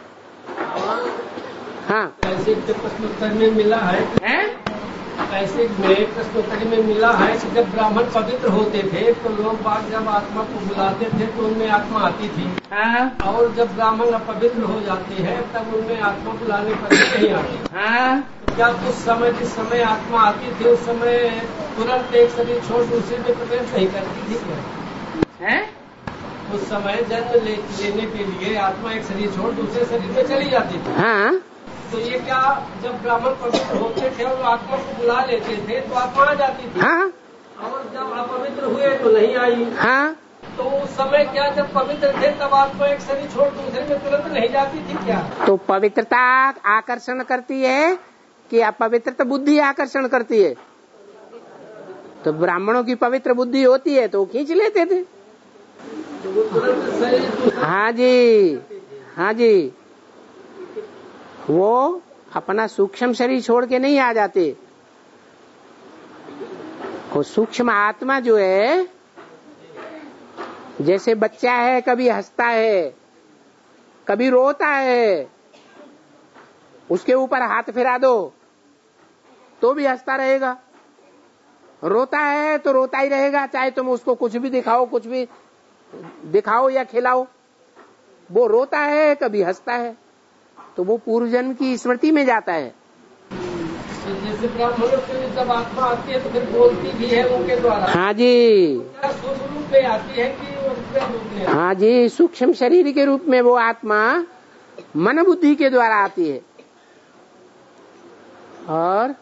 हाँ, ऐसे प्रश्नोत्तर में मिला है, ऐसे में प्रश्नोत्तर में मिला है कि जब ब्राह्मण पवित्र होते थे तो लोग बाग जब आत्मा को बुलाते थे तो उनमें आत्मा आती थी। और जब ब्राह्मण अपवित्र हो जाते हैं तब उनमें आत्मा बुलाने पर नहीं आती। क्या उस समय जिस समय आत्मा आती थी उस समय तुरंत एक शरीर छोड़ दूसरे में प्रवेश नहीं करती थी क्या? उस समय जन्म लेने के लिए आत्मा एक शरीर छोड़ दूसरे शरीर में चली जाती थी। हाँ, तो ये क्या जब ब्राह्मण पवित्र होते थे और आत्मा को बुला लेते थे तो आत्मा आ जाती थी। हाँ, और जब अपवित्र हुए तो नहीं आई। हाँ, तो उस समय क्या जब पवित्र थे तब आत्मा एक शरीर छोड़ दूसरे में तुरंत नहीं जाती थी क्या? तो पवित्रता आकर्षण करती है कि अपवित्रता बुद्धि आकर्षण करती है? तो ब्राह्मणों की पवित्र बुद्धि होती है तो वो खींच लेते थे। हाँ जी, हाँ जी, वो अपना सूक्ष्म शरीर छोड़ के नहीं आ जाते। वो सूक्ष्म आत्मा जो है, जैसे बच्चा है, कभी हंसता है कभी रोता है, उसके ऊपर हाथ फिरा दो तो भी हंसता रहेगा, रोता है तो रोता ही रहेगा, चाहे तुम उसको कुछ भी दिखाओ, कुछ भी दिखाओ या खिलाओ, वो रोता है कभी हंसता है। तो वो पूर्व जन्म की स्मृति में जाता है। जैसे ब्राह्मणों के जब आत्मा आती है तो फिर बोलती भी है उनके द्वारा। हाँ जी, सूक्ष्म रूप में आती है कि रूप में? हाँ जी, सूक्ष्म शरीर के रूप में वो आत्मा मन बुद्धि के द्वारा आती है। और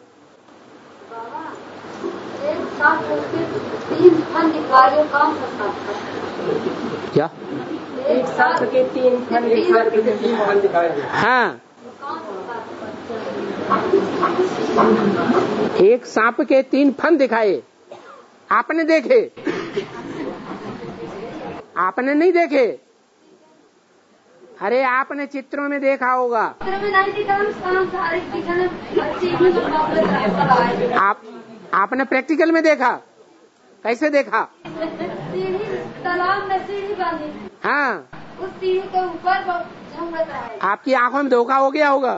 क्या? एक सांप के तीन फन दिखाए। हाँ, एक सांप के तीन फन दिखाए। आपने देखे? आपने नहीं देखे? अरे आपने चित्रों में देखा होगा। आपने प्रैक्टिकल में देखा? कैसे देखा? तालाब में सीढ़ी बांधी, हाँ, उस सीढ़ी के ऊपर झूमता है। आपकी आंखों में धोखा हो गया होगा।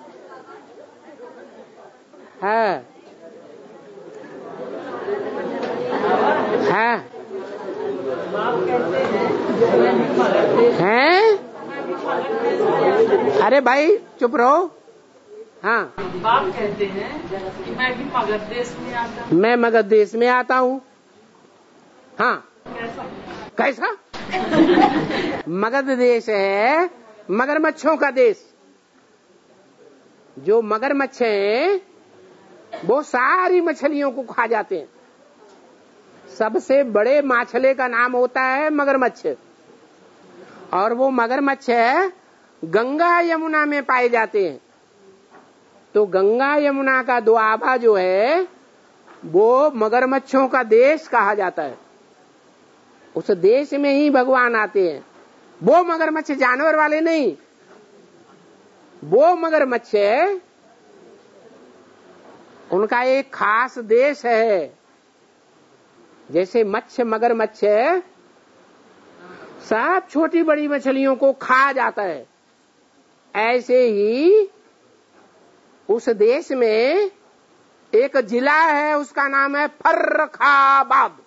है हैं? अरे भाई चुप रहो। हाँ, बाप कहते हैं कि मैं भी मगध देश में आता हूँ। मैं मगध देश में आता हूँ। हाँ, कैसा? मगध देश है मगरमच्छों का देश। जो मगरमच्छ हैं वो सारी मछलियों को खा जाते हैं। सबसे बड़े माछले का नाम होता है मगरमच्छ, और वो मगरमच्छ गंगा यमुना में पाए जाते हैं। तो गंगा यमुना का दोआबा जो है वो मगरमच्छों का देश कहा जाता है। उस देश में ही भगवान आते हैं। वो मगरमच्छ जानवर वाले नहीं, वो मगरमच्छ उनका एक खास देश है। जैसे मत्स्य मगरमच्छ सब छोटी बड़ी मछलियों को खा जाता है, ऐसे ही उस देश में एक जिला है, उसका नाम है फर्रुखाबाद।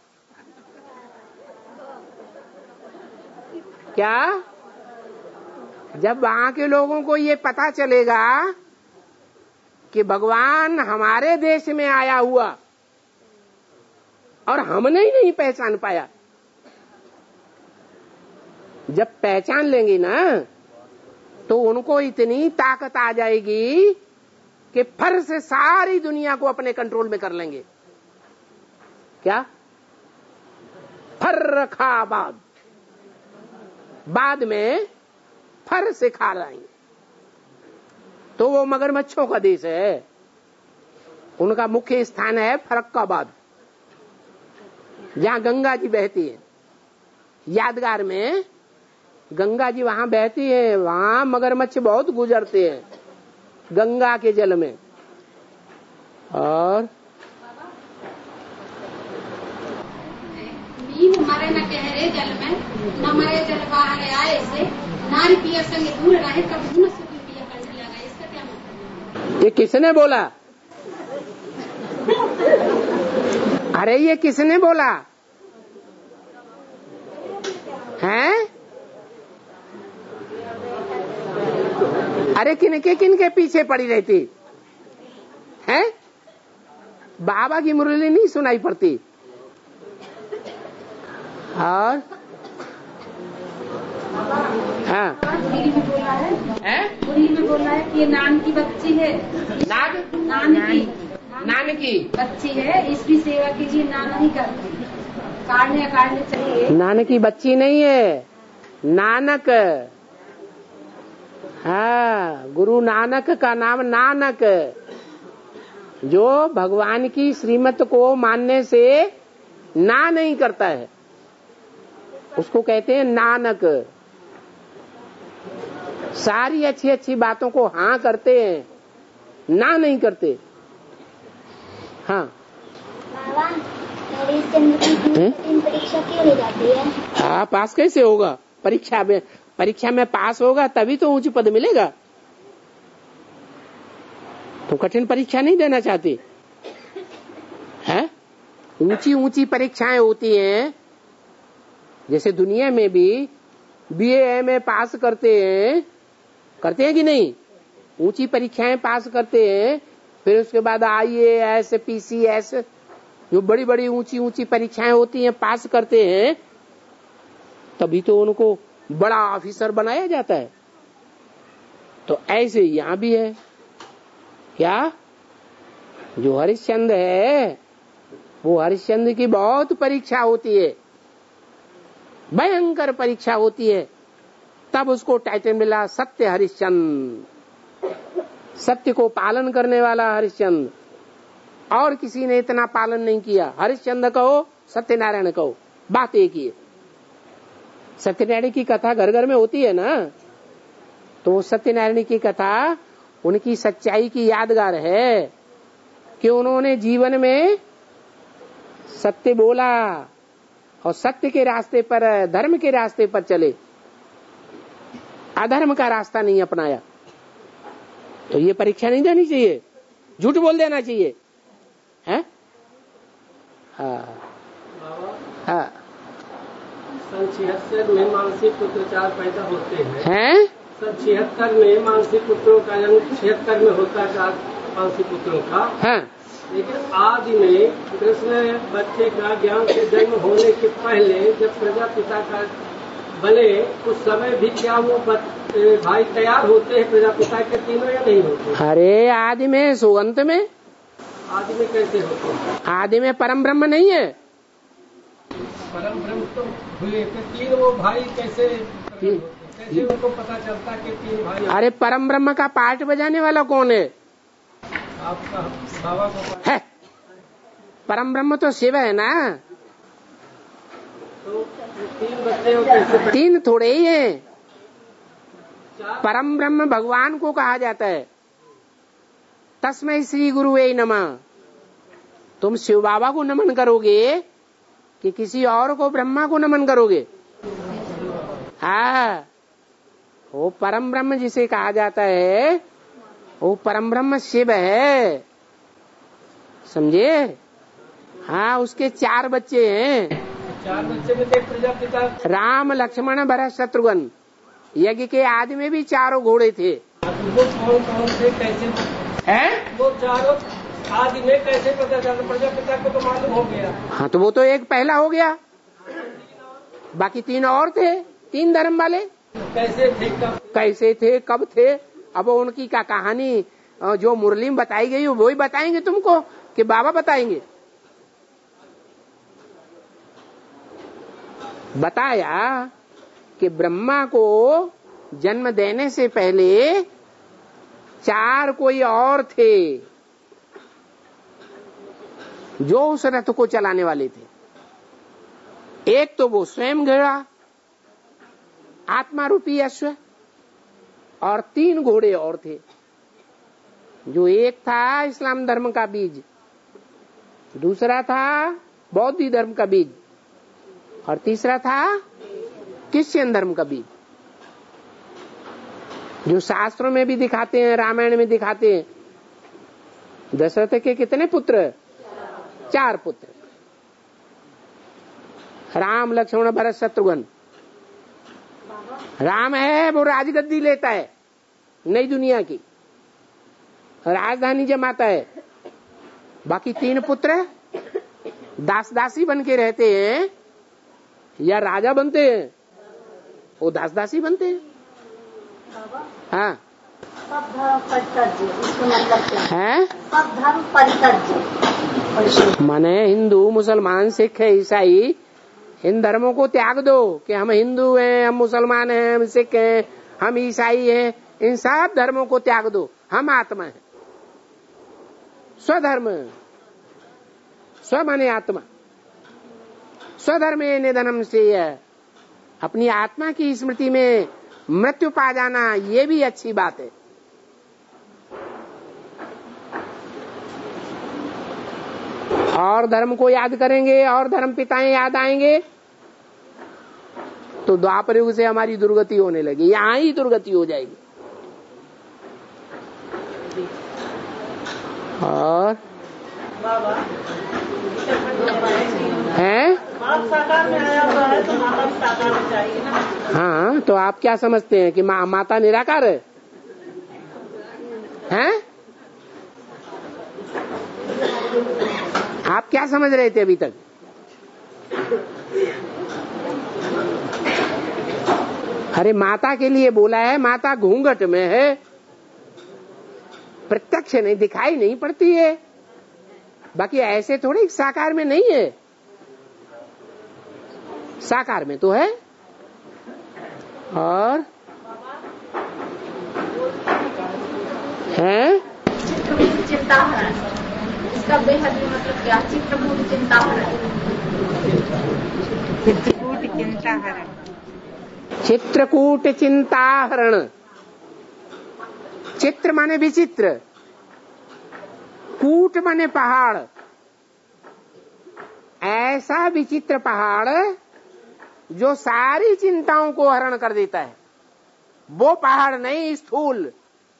क्या? जब वहां के लोगों को ये पता चलेगा कि भगवान हमारे देश में आया हुआ और हमने ही नहीं पहचान पाया, जब पहचान लेंगे ना तो उनको इतनी ताकत आ जाएगी कि फर से सारी दुनिया को अपने कंट्रोल में कर लेंगे। क्या? फर्रुखाबाद, बाद में फर से खा लाएंगे। तो वो मगरमच्छों का देश है, उनका मुख्य स्थान है फर्रुखाबाद, जहां गंगा जी बहती है। यादगार में गंगा जी वहां बहती है, वहां मगरमच्छ बहुत गुजरते हैं गंगा के जल में। और हमारे न गहरे जल में न मरे जल बाहर आए से नारी पिया संग दूर रहे कभी न सुखी पिया करने लगा। इसका क्या मतलब? ये किसने बोला? अरे ये किसने बोला हैं? अरे किनके पीछे पड़ी रहती है? बाबा की मुरली नहीं सुनाई पड़ती। और हाँ, बुरी में बोला है कि ये नान की बच्ची है। नान की बच्ची है, इसकी सेवा कीजिए, नान नहीं करती, काटने चाहिए। नान की बच्ची नहीं है, नानक। हाँ, गुरु नानक का नाम नानक, जो भगवान की श्रीमत को मानने से ना नहीं करता है, उसको कहते हैं नानक। सारी अच्छी अच्छी बातों को हाँ करते हैं, ना नहीं करते। हाँ, परीक्षा क्यों ले जाती है? हाँ, पास कैसे होगा? परीक्षा में पास होगा तभी तो ऊंच पद मिलेगा। तो कठिन परीक्षा नहीं देना चाहती है? ऊंची ऊंची परीक्षाएं होती हैं, जैसे दुनिया में भी बीए एमए पास करते हैं कि नहीं? ऊंची परीक्षाएं पास करते हैं, फिर उसके बाद आईएएस पीसीएस, जो बड़ी बड़ी ऊंची परीक्षाएं होती हैं, पास करते हैं, तभी तो उनको बड़ा ऑफिसर बनाया जाता है। तो ऐसे यहां भी है। क्या? जो हरिश्चंद्र है, वो हरिश्चंद्र की बहुत परीक्षा होती है, भयंकर परीक्षा होती है, तब उसको टाइटल मिला सत्य हरिश्चंद्र, सत्य को पालन करने वाला हरिश्चंद्र। और किसी ने इतना पालन नहीं किया। हरिश्चंद्र कहो, सत्यनारायण कहो, बात एक ही है। सत्यनारायण की कथा घर घर में होती है ना, तो सत्यनारायण की कथा उनकी सच्चाई की यादगार है कि उन्होंने जीवन में सत्य बोला और सत्य के रास्ते पर, धर्म के रास्ते पर चले, अधर्म का रास्ता नहीं अपनाया। तो ये परीक्षा नहीं देनी चाहिए, झूठ बोल देना चाहिए, है? हाँ, हाँ। सन 76 में मानसिक पुत्रचार पैदा होते हैं? सन 76 में मानसिक पुत्रों का जन्म 76 में होता है, मानसिक पुत्रों का। हाँ। लेकिन आदि में कृष्ण बच्चे का ज्ञान से जन्म होने के पहले जब प्रजापिता का बने, उस समय भी क्या वो भाई तैयार होते हैं प्रजापिता के तीनों या नहीं होते? अरे आदि में सुगंत में, आदि में कैसे होते हैं? आदि में परम ब्रह्म नहीं है। परम ब्रह्म तो हुए, तो तीन वो भाई कैसे उनको पता चलता कि तीन भाई? अरे परम ब्रह्म का पाठ बजाने वाला कौन है? आपका बाबा को है। परम ब्रह्म तो शिव है ना। तो तीन बच्चे तीन थोड़े ही है। परम ब्रह्म भगवान को कहा जाता है। तस्मै श्री गुरुवे नमः। तुम शिव बाबा को नमन करोगे कि किसी और को ब्रह्मा को नमन करोगे? हाँ, वो परम ब्रह्म जिसे कहा जाता है वो परम ब्रह्म शिव है, समझे? हाँ, उसके 4 बच्चे हैं। 4 बच्चे में एक प्रजापिता राम लक्ष्मण भरत शत्रुघ्न। यज्ञ के आदि में भी 4 घोड़े थे। वो कौन थे, कैसे हैं? वो 4 आदि में कैसे पता चला? प्रजापिता को तो मालूम हो गया। हाँ, तो वो तो एक पहला हो गया, बाकी 3 और थे, 3 धर्म वाले। कैसे थे कब थे? अब उनकी का कहानी जो मुरली में बताई गई वो ही बताएंगे तुमको कि बाबा बताएंगे? बताया कि ब्रह्मा को जन्म देने से पहले 4 कोई और थे जो उस रथ को चलाने वाले थे। एक तो वो स्वयं घोड़ा, आत्मा रूपी अश्व, और 3 घोड़े और थे। जो एक था इस्लाम धर्म का बीज, दूसरा था बौद्ध धर्म का बीज, और तीसरा था क्रिश्चियन धर्म का बीज। जो शास्त्रों में भी दिखाते हैं, रामायण में दिखाते हैं। दशरथ के कितने पुत्र? 4 पुत्र, राम लक्ष्मण भरत शत्रुघ्न। राम है वो राजगद्दी लेता है नई दुनिया की, राजधानी जमाता है। बाकी 3 पुत्र दास दासी बन के रहते हैं या राजा बनते हैं? वो दास दासी बनते हैं। हाँ, सब धर्म परित्यज्य, इसका मतलब क्या है? सब धर्म परित्यज्य माने हिंदू, मुसलमान, सिख, ईसाई, इन धर्मों को त्याग दो कि हम हिंदू हैं, हम मुसलमान हैं, हम सिख हैं, हम ईसाई हैं। इन सब धर्मों को त्याग दो, हम आत्मा हैं। स्वधर्म, स्व माने आत्मा, स्वधर्मे निधनम श्रेय। अपनी आत्मा की स्मृति में मृत्यु पा जाना, ये भी अच्छी बात है। और धर्म को याद करेंगे और धर्म पिताएं याद आएंगे तो द्वापर युग से हमारी दुर्गति होने लगी, यहां ही दुर्गति हो जाएगी। और हैं? साकार में आया हुआ है तो माता भी साकार में चाहिए ना। हाँ, तो आप क्या समझते हैं कि माता निराकार है? हैं? आप क्या समझ रहे थे अभी तक? अरे माता के लिए बोला है, माता घूंघट में है, प्रत्यक्ष नहीं, दिखाई नहीं पड़ती है। बाकी ऐसे थोड़ी साकार में नहीं है, साकार में तो है। और है चिंता है, इसका बेहद मतलब क्या? चित्रकूट चिंता है, चित्रकूट चिंता हरण, चित्रकूट चिंताहरण। चित्र माने विचित्र, कूट माने पहाड़। ऐसा विचित्र पहाड़ जो सारी चिंताओं को हरण कर देता है। वो पहाड़ नहीं, स्थूल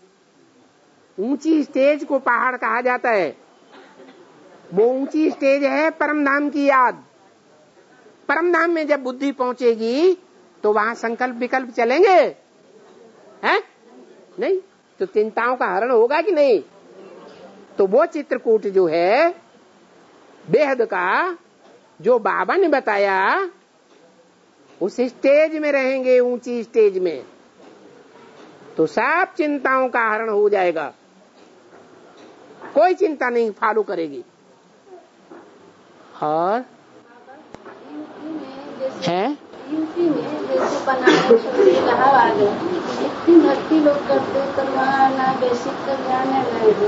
ऊंची स्टेज को पहाड़ कहा जाता है। वो ऊंची स्टेज है परम धाम की याद। परम धाम में जब बुद्धि पहुंचेगी तो वहां संकल्प विकल्प चलेंगे? हैं? नहीं। तो चिंताओं का हरण होगा कि नहीं? तो वो चित्रकूट जो है बेहद का, जो बाबा ने बताया, उस स्टेज में रहेंगे, ऊंची स्टेज में, तो सब चिंताओं का हरण हो जाएगा। कोई चिंता नहीं फॉलो करेगी। और है यूपी में जैसे बनारस और इलाहाबाद में इतनी भक्ति लोग करते तो वहाँ ना बेसिक का ज्ञान है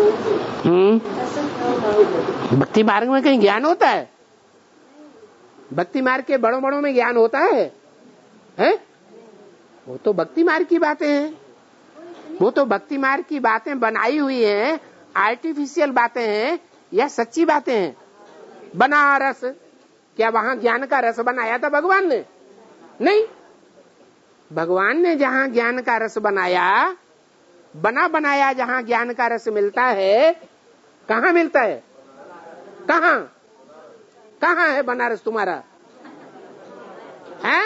ना। भक्ति मार्ग में कहीं ज्ञान होता है? भक्ति मार्ग के बड़ों बड़ों में ज्ञान होता है? हैं? वो तो भक्ति मार्ग की बातें हैं, वो तो भक्ति मार्ग की बातें बनाई हुई हैं, आर्टिफिशियल बातें हैं या सच्ची बातें हैं? बना रस, क्या वहां ज्ञान का रस बनाया था भगवान ने? नहीं। भगवान ने जहां ज्ञान का रस बनाया, बना बनाया जहां ज्ञान का रस मिलता है, कहां मिलता है? कहां कहां है बनारस तुम्हारा? है?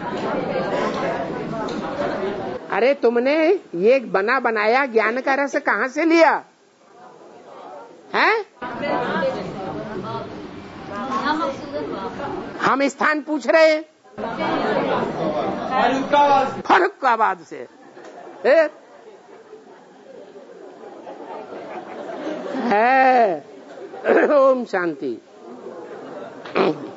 अरे तुमने ये बना बनाया ज्ञान का रस कहां से लिया है? हम स्थान पूछ रहे हैं फर्रुखाबाद से। है ओम शांति।